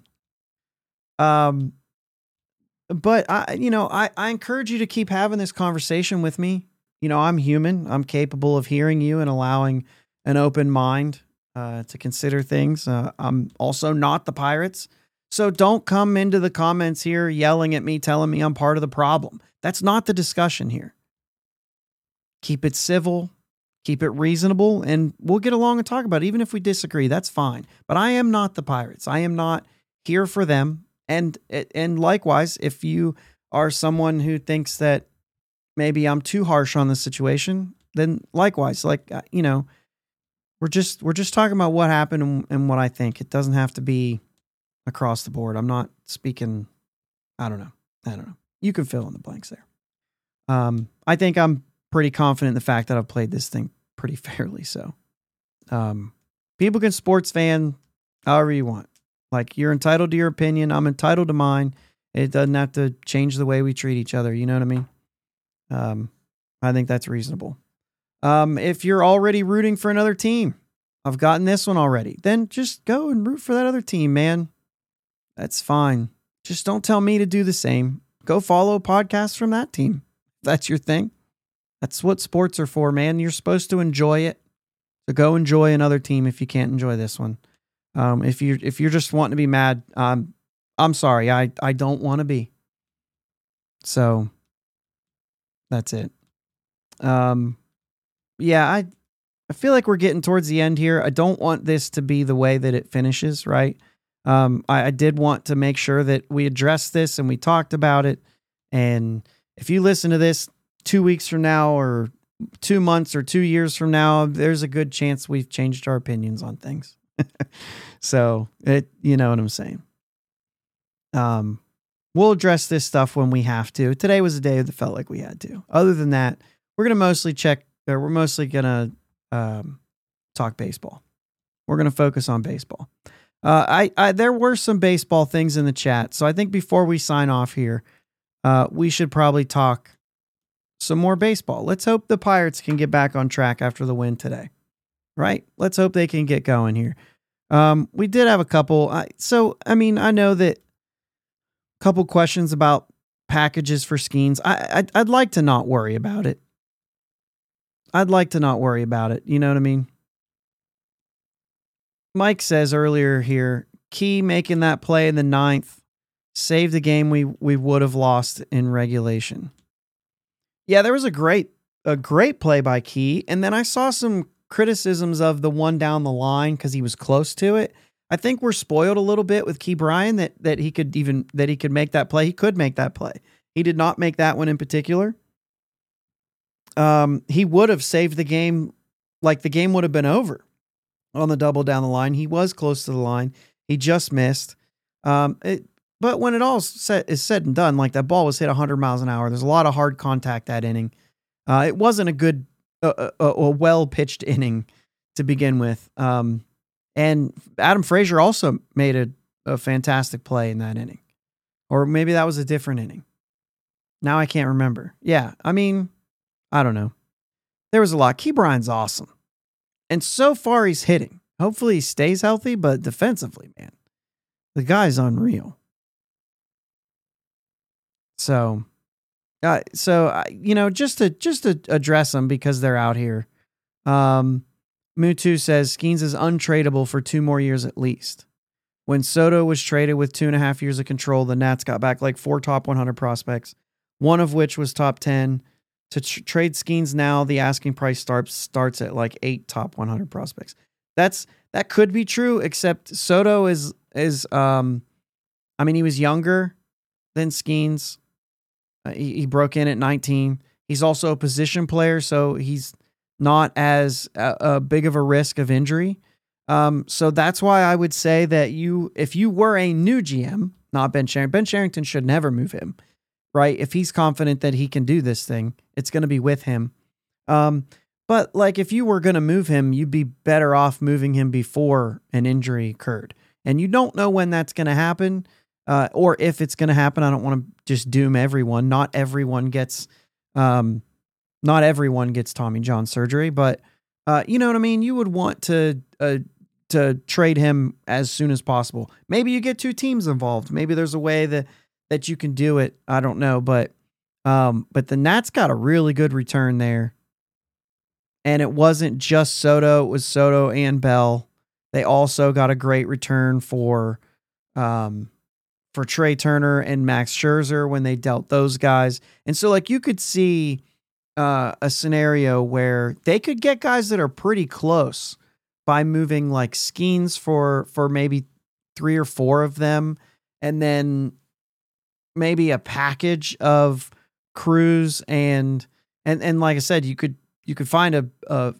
Um, but I, you know, I, I encourage you to keep having this conversation with me. You know, I'm human. I'm capable of hearing you and allowing an open mind uh, to consider things. Uh, I'm also not the Pirates. So don't come into the comments here yelling at me, telling me I'm part of the problem. That's not the discussion here. Keep it civil, keep it reasonable, and we'll get along and talk about it. Even if we disagree, that's fine. But I am not the Pirates. I am not here for them. And and likewise, if you are someone who thinks that maybe I'm too harsh on the situation, then likewise, like, you know, we're just we're just talking about what happened and, and what I think. It doesn't have to be across the board. I'm not speaking, I don't know. I don't know. You can fill in the blanks there. Um, I think I'm pretty confident in the fact that I've played this thing pretty fairly. So, um, people can sports fan however you want. Like, you're entitled to your opinion. I'm entitled to mine. It doesn't have to change the way we treat each other. You know what I mean? Um, I think that's reasonable. Um, if you're already rooting for another team, I've gotten this one already, then just go and root for that other team, man. That's fine. Just don't tell me to do the same. Go follow podcasts from that team. If that's your thing. That's what sports are for, man. You're supposed to enjoy it. So go enjoy another team if you can't enjoy this one. Um, if you're, if you're just wanting to be mad, um, I'm sorry. I, I don't want to be. So that's it. Um, yeah, I, I feel like we're getting towards the end here. I don't want this to be the way that it finishes, right? Um, I, I did want to make sure that we addressed this and we talked about it. And if you listen to this two weeks from now or two months or two years from now, there's a good chance we've changed our opinions on things. So it, you know what I'm saying? Um, we'll address this stuff when we have to. Today was a day that felt like we had to. Other than that, we're going to mostly check, or we're mostly going to, um, talk baseball. We're going to focus on baseball. Uh, I, I, there were some baseball things in the chat. So I think before we sign off here, uh, we should probably talk some more baseball. Let's hope the Pirates can get back on track after the win today, right? Let's hope they can get going here. Um, we did have a couple. I, so, I mean, I know that a couple questions about packages for Skeens. I, I'd, I'd like to not worry about it. I'd like to not worry about it. You know what I mean? Mike says earlier here, Key making that play in the ninth saved the game we, we would have lost in regulation. Yeah, there was a great, a great play by Key. And then I saw some criticisms of the one down the line because he was close to it. I think we're spoiled a little bit with Ke'Bryan that, that he could even, that he could make that play. He could make that play. He did not make that one in particular. Um, he would have saved the game. Like, the game would have been over on the double down the line. He was close to the line. He just missed. Um, it, but when it all set, is said and done, like, that ball was hit one hundred miles an hour. There's a lot of hard contact that inning. Uh, it wasn't a good, a, a, a well-pitched inning to begin with. Um, and Adam Frazier also made a, a fantastic play in that inning. Or maybe that was a different inning. Now I can't remember. Yeah, I mean, I don't know. There was a lot. Ke'Bryan's awesome. And so far he's hitting. Hopefully he stays healthy, but defensively, man, the guy's unreal. So, uh, so uh, you know, just to just to address them because they're out here. Um, Mutu says Skeens is untradeable for two more years at least. When Soto was traded with two and a half years of control, the Nats got back like four top one hundred prospects, one of which was top ten. To tr- trade Skeens now, the asking price starts starts at like eight top one hundred prospects. That's that could be true, except Soto is is um, I mean, he was younger than Skeens. Uh, he, he broke in at nineteen. He's also a position player, so he's not as uh, a big of a risk of injury. Um, so that's why I would say that you, if you were a new G M, not Ben Cherington, Ben Cherington should never move him. right? If he's confident that he can do this thing, it's going to be with him. Um, but like if you were going to move him, you'd be better off moving him before an injury occurred. And you don't know when that's going to happen, uh, or if it's going to happen. I don't want to just doom everyone. Not everyone gets, um, not everyone gets Tommy John surgery, but uh, you know what I mean? You would want to, uh, to trade him as soon as possible. Maybe you get two teams involved. Maybe there's a way that, that you can do it. I don't know, but, um, but the Nats got a really good return there. And it wasn't just Soto, it was Soto and Bell. They also got a great return for, um, for Trey Turner and Max Scherzer when they dealt those guys. And so like you could see, uh, a scenario where they could get guys that are pretty close by moving like Skeens for, for maybe three or four of them. And then maybe a package of Cruz and, and, and like I said, you could, you could find a, a,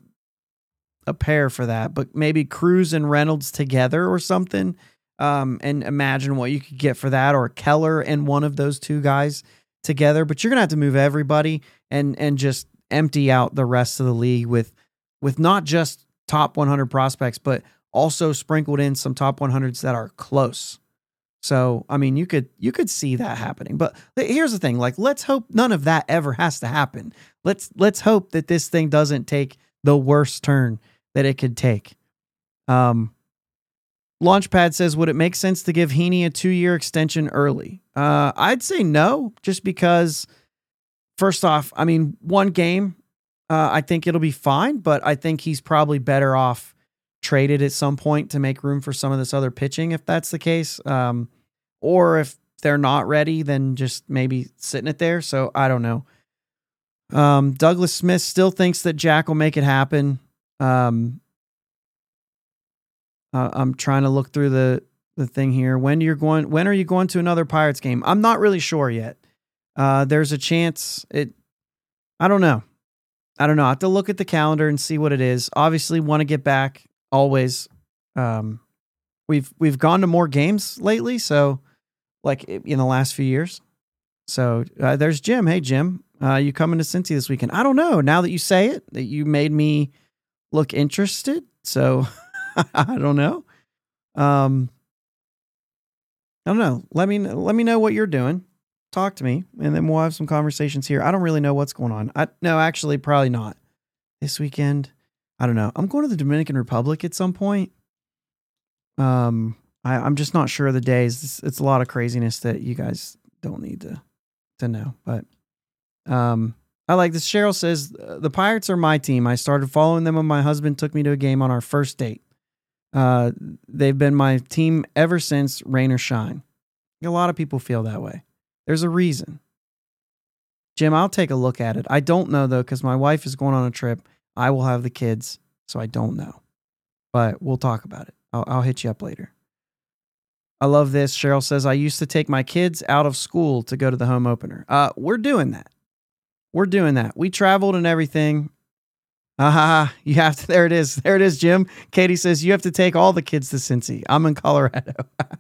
a pair for that, but maybe Cruz and Reynolds together or something. Um, and imagine what you could get for that, or Keller and one of those two guys together, but you're going to have to move everybody and, and just empty out the rest of the league with, with not just top one hundred prospects, but also sprinkled in some top one hundreds that are close. So, I mean, you could, you could see that happening, but here's the thing, like, let's hope none of that ever has to happen. Let's, let's hope that this thing doesn't take the worst turn that it could take. Um, Launchpad says, would it make sense to give Heaney a two-year extension early? Uh, I'd say no, just because first off, I mean, one game, uh, I think it'll be fine, but I think he's probably better off traded at some point to make room for some of this other pitching, if that's the case. Um, or if they're not ready, then just maybe sitting it there. So I don't know. Um, Douglas Smith still thinks that Jack will make it happen. Um, uh, I'm trying to look through the, the thing here. When you're going, when are you going to another Pirates game? I'm not really sure yet. Uh, there's a chance it, I don't know. I don't know. I have to look at the calendar and see what it is. Obviously want to get back always. Um, we've, we've gone to more games lately. So like in the last few years. So uh, there's Jim. Hey, Jim, uh, you coming to Cincy this weekend? I don't know. Now that you say it, that you made me look interested. So I don't know. Um, I don't know. Let me, let me know what you're doing. Talk to me, and then we'll have some conversations here. I don't really know what's going on. I no, actually, probably not this weekend. I don't know. I'm going to the Dominican Republic at some point. Um, I, I'm just not sure of the days. It's, it's a lot of craziness that you guys don't need to to know. But um, I like this. Cheryl says the Pirates are my team. I started following them when my husband took me to a game on our first date. Uh, they've been my team ever since, rain or shine. A lot of people feel that way. There's a reason. Jim, I'll take a look at it. I don't know, though, because my wife is going on a trip. I will have the kids, so I don't know. But we'll talk about it. I'll, I'll hit you up later. I love this. Cheryl says, I used to take my kids out of school to go to the home opener. Uh, we're doing that. We're doing that. We traveled and everything. Ah, you have to. There it is. There it is, Jim. Katie says, you have to take all the kids to Cincy. I'm in Colorado.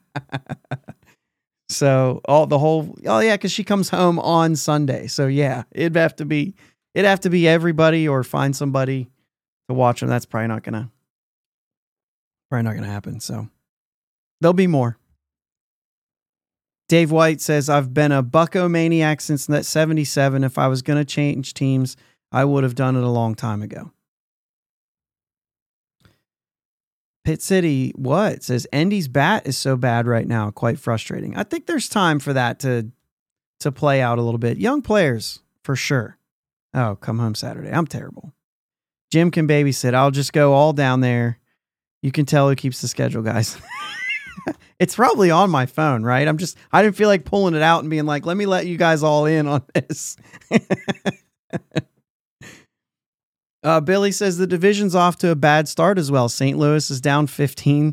So all the whole, oh yeah, because she comes home on Sunday. So yeah, it'd have to be, it'd have to be everybody or find somebody to watch them. That's probably not gonna, probably not gonna happen. So there'll be more. Dave White says, I've been a Bucko maniac since that seventy-seven. If I was gonna change teams, I would have done it a long time ago. Pit City, what? Says Endy's bat is so bad right now. Quite frustrating. I think there's time for that to, to play out a little bit. Young players, for sure. Oh, come home Saturday. I'm terrible. Jim can babysit. I'll just go all down there. You can tell who keeps the schedule, guys. It's probably on my phone, right? I'm just, I didn't feel like pulling it out and being like, let me let you guys all in on this. Uh, Billy says the division's off to a bad start as well. Saint Louis is down fifteen.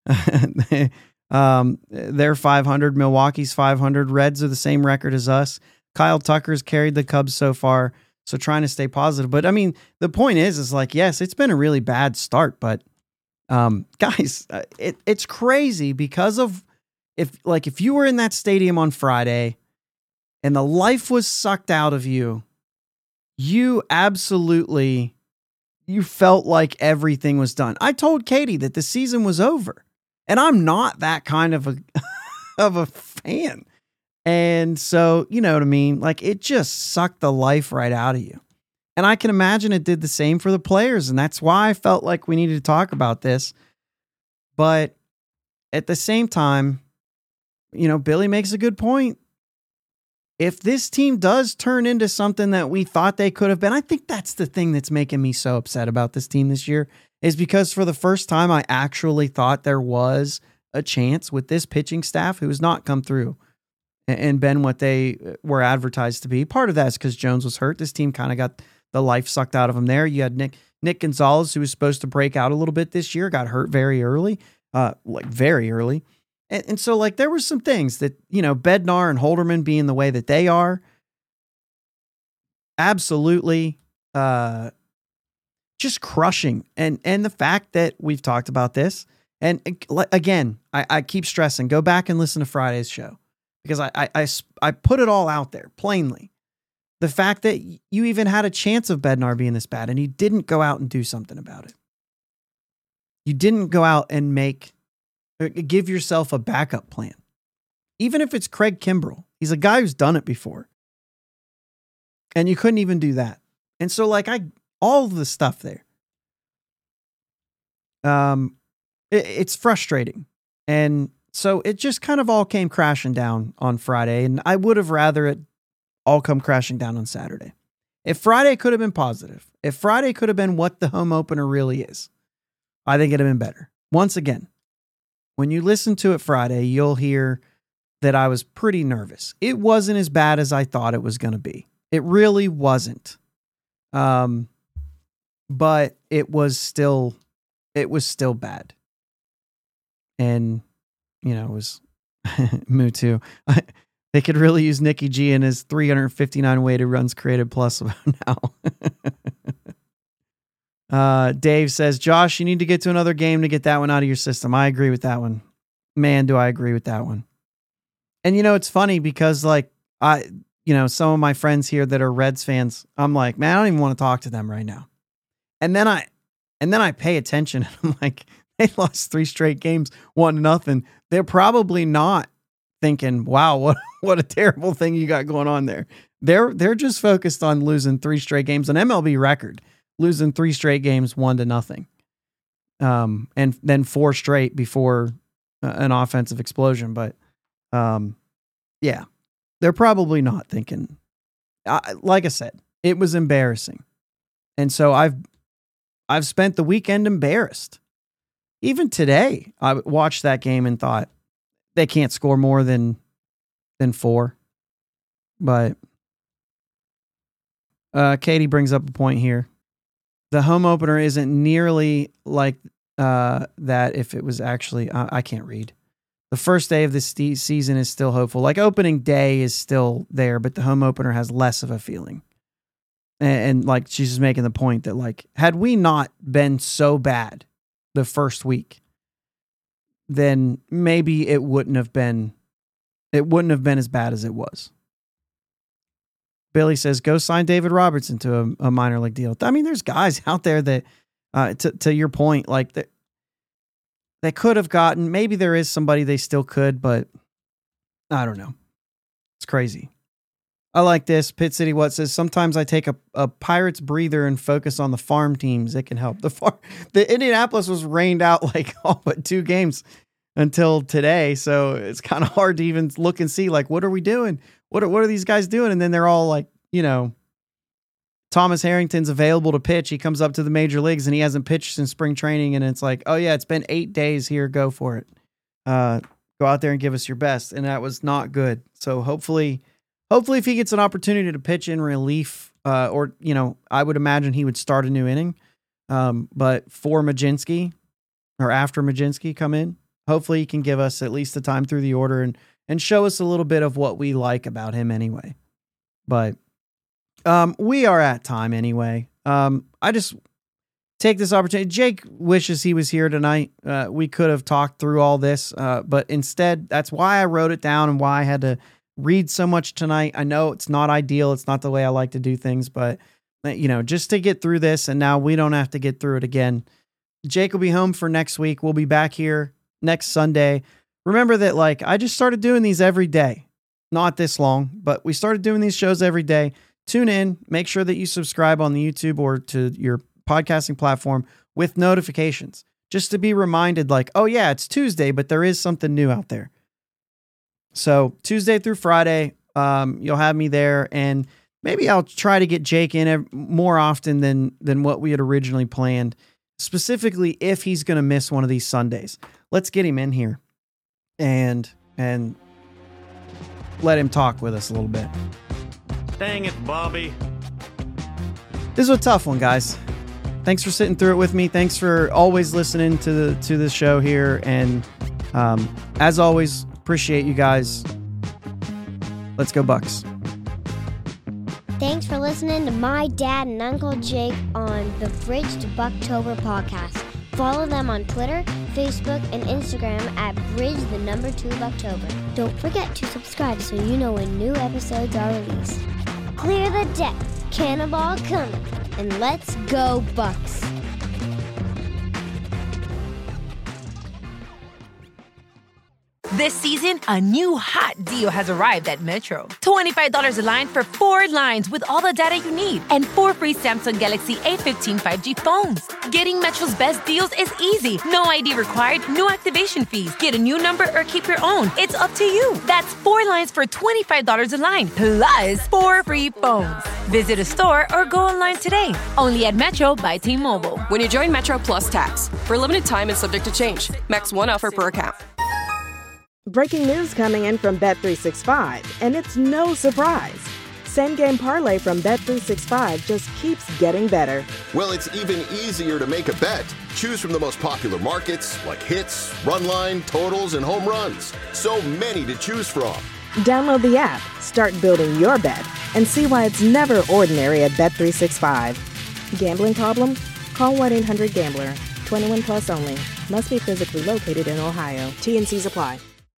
um, they're five hundred. Milwaukee's five hundred. Reds are the same record as us. Kyle Tucker's carried the Cubs so far, so trying to stay positive. But I mean, the point is, is like, yes, it's been a really bad start, but um, guys, it, it's crazy because of if like if you were in that stadium on Friday and the life was sucked out of you, you absolutely, you felt like everything was done. I told Katie that the season was over, and I'm not that kind of a, of a fan. And so, you know what I mean? Like, it just sucked the life right out of you. And I can imagine it did the same for the players. And that's why I felt like we needed to talk about this. But at the same time, you know, Billy makes a good point. If this team does turn into something that we thought they could have been, I think that's the thing that's making me so upset about this team this year, is because for the first time, I actually thought there was a chance with this pitching staff who has not come through and been what they were advertised to be. Part of that is because Jones was hurt. This team kind of got the life sucked out of him there. You had Nick Nick Gonzalez, who was supposed to break out a little bit this year, got hurt very early, uh, like very early. And, and so, like, there were some things that, you know, Bednar and Holderman being the way that they are, absolutely uh, just crushing. And and the fact that we've talked about this, and again, I, I keep stressing, go back and listen to Friday's show, because I, I, I, I put it all out there plainly. The fact that you even had a chance of Bednar being this bad and you didn't go out and do something about it. You didn't go out and make, give yourself a backup plan. Even if it's Craig Kimbrell, he's a guy who's done it before. And you couldn't even do that. And so, like, I, all of the stuff there, um, it, it's frustrating. And so it just kind of all came crashing down on Friday. And I would have rather it all come crashing down on Saturday. If Friday could have been positive, if Friday could have been what the home opener really is, I think it'd have been better. Once again, when you listen to it Friday, you'll hear that I was pretty nervous. It wasn't as bad as I thought it was going to be. It really wasn't. Um, but it was still, it was still bad. And, you know, it was Moo too. They could really use Nicky G and his three hundred fifty-nine weighted runs created plus now. uh, Dave says, Josh, you need to get to another game to get that one out of your system. I agree with that one. Man, do I agree with that one. And, you know, it's funny because, like, I, you know, some of my friends here that are Reds fans, I'm like, man, I don't even want to talk to them right now. And then I, and then I pay attention and I'm like, they lost three straight games, one to nothing. They're probably not thinking, wow, what, what a terrible thing you got going on there. They're, they're just focused on losing three straight games, an M L B record, losing three straight games, one to nothing. Um, and then four straight before uh, an offensive explosion. But, um, yeah, they're probably not thinking, I, like I said, it was embarrassing. And so I've, I've spent the weekend embarrassed. Even today, I watched that game and thought they can't score more than, than four. But uh, Katie brings up a point here. The home opener isn't nearly like uh, that if it was actually, uh, I can't read. The first day of this st- season is still hopeful. Like, opening day is still there, but the home opener has less of a feeling. And, and like, she's just making the point that, like, had we not been so bad the first week, then maybe it wouldn't have been, it wouldn't have been as bad as it was. Billy says, go sign David Robertson to a, a minor league deal. I mean, there's guys out there that, uh, to, to your point, like, that they could have gotten, maybe there is somebody they still could, but I don't know. It's crazy. I like this. Pit City What says, sometimes I take a, a Pirates breather and focus on the farm teams. It can help. The farm, the Indianapolis was rained out like all but two games until today. So it's kind of hard to even look and see, like, what are we doing? What are, what are these guys doing? And then they're all like, you know, Thomas Harrington's available to pitch. He comes up to the major leagues and he hasn't pitched since spring training. And it's like, oh yeah, it's been eight days here. Go for it. Uh, go out there and give us your best. And that was not good. So hopefully, hopefully if he gets an opportunity to pitch in relief, uh, or, you know, I would imagine he would start a new inning. Um, but for Mlodzinski or after Mlodzinski come in, hopefully he can give us at least the time through the order and, and show us a little bit of what we like about him anyway. But um, we are at time anyway. Um, I just take this opportunity. Jake wishes he was here tonight. Uh, we could have talked through all this, uh, but instead, that's why I wrote it down and why I had to read so much tonight. I know it's not ideal. It's not the way I like to do things, but you know, just to get through this, and now we don't have to get through it again. Jake will be home for next week. We'll be back here next Sunday. Remember that, like, I just started doing these every day. Not this long, but we started doing these shows every day. Tune in. Make sure that you subscribe on the YouTube or to your podcasting platform with notifications, just to be reminded, like, oh yeah, it's Tuesday, but there is something new out there. So Tuesday through Friday, um, you'll have me there, and maybe I'll try to get Jake in ev- more often than than what we had originally planned, specifically if he's going to miss one of these Sundays. Let's get him in here and and let him talk with us a little bit. Dang it, Bobby. This is a tough one, guys. Thanks for sitting through it with me. Thanks for always listening to the to the show here. And um, as always, appreciate you guys. Let's go Bucks. Thanks for listening to my dad and Uncle Jake on the Bridge to Bucktober podcast. Follow them on Twitter, Facebook, and Instagram at Bridge the number two Bucktober. Don't forget to subscribe so you know when new episodes are released. Clear the deck, cannonball coming, and let's go Bucks. This season, a new hot deal has arrived at Metro. twenty-five dollars a line for four lines with all the data you need and four free Samsung Galaxy A fifteen five G phones. Getting Metro's best deals is easy. No I D required, no activation fees. Get a new number or keep your own. It's up to you. That's four lines for twenty-five dollars a line, plus four free phones. Visit a store or go online today. Only at Metro by T-Mobile. When you join Metro Plus Tax, for a limited time and subject to change. Max one offer per account. Breaking news coming in from Bet three sixty-five, and it's no surprise. Same Game Parlay from Bet three sixty-five just keeps getting better. Well, it's even easier to make a bet. Choose from the most popular markets like hits, run line, totals, and home runs. So many to choose from. Download the app, start building your bet, and see why it's never ordinary at Bet three sixty-five. Gambling problem? Call one eight hundred gambler. twenty-one plus only. Must be physically located in Ohio. T and C's apply.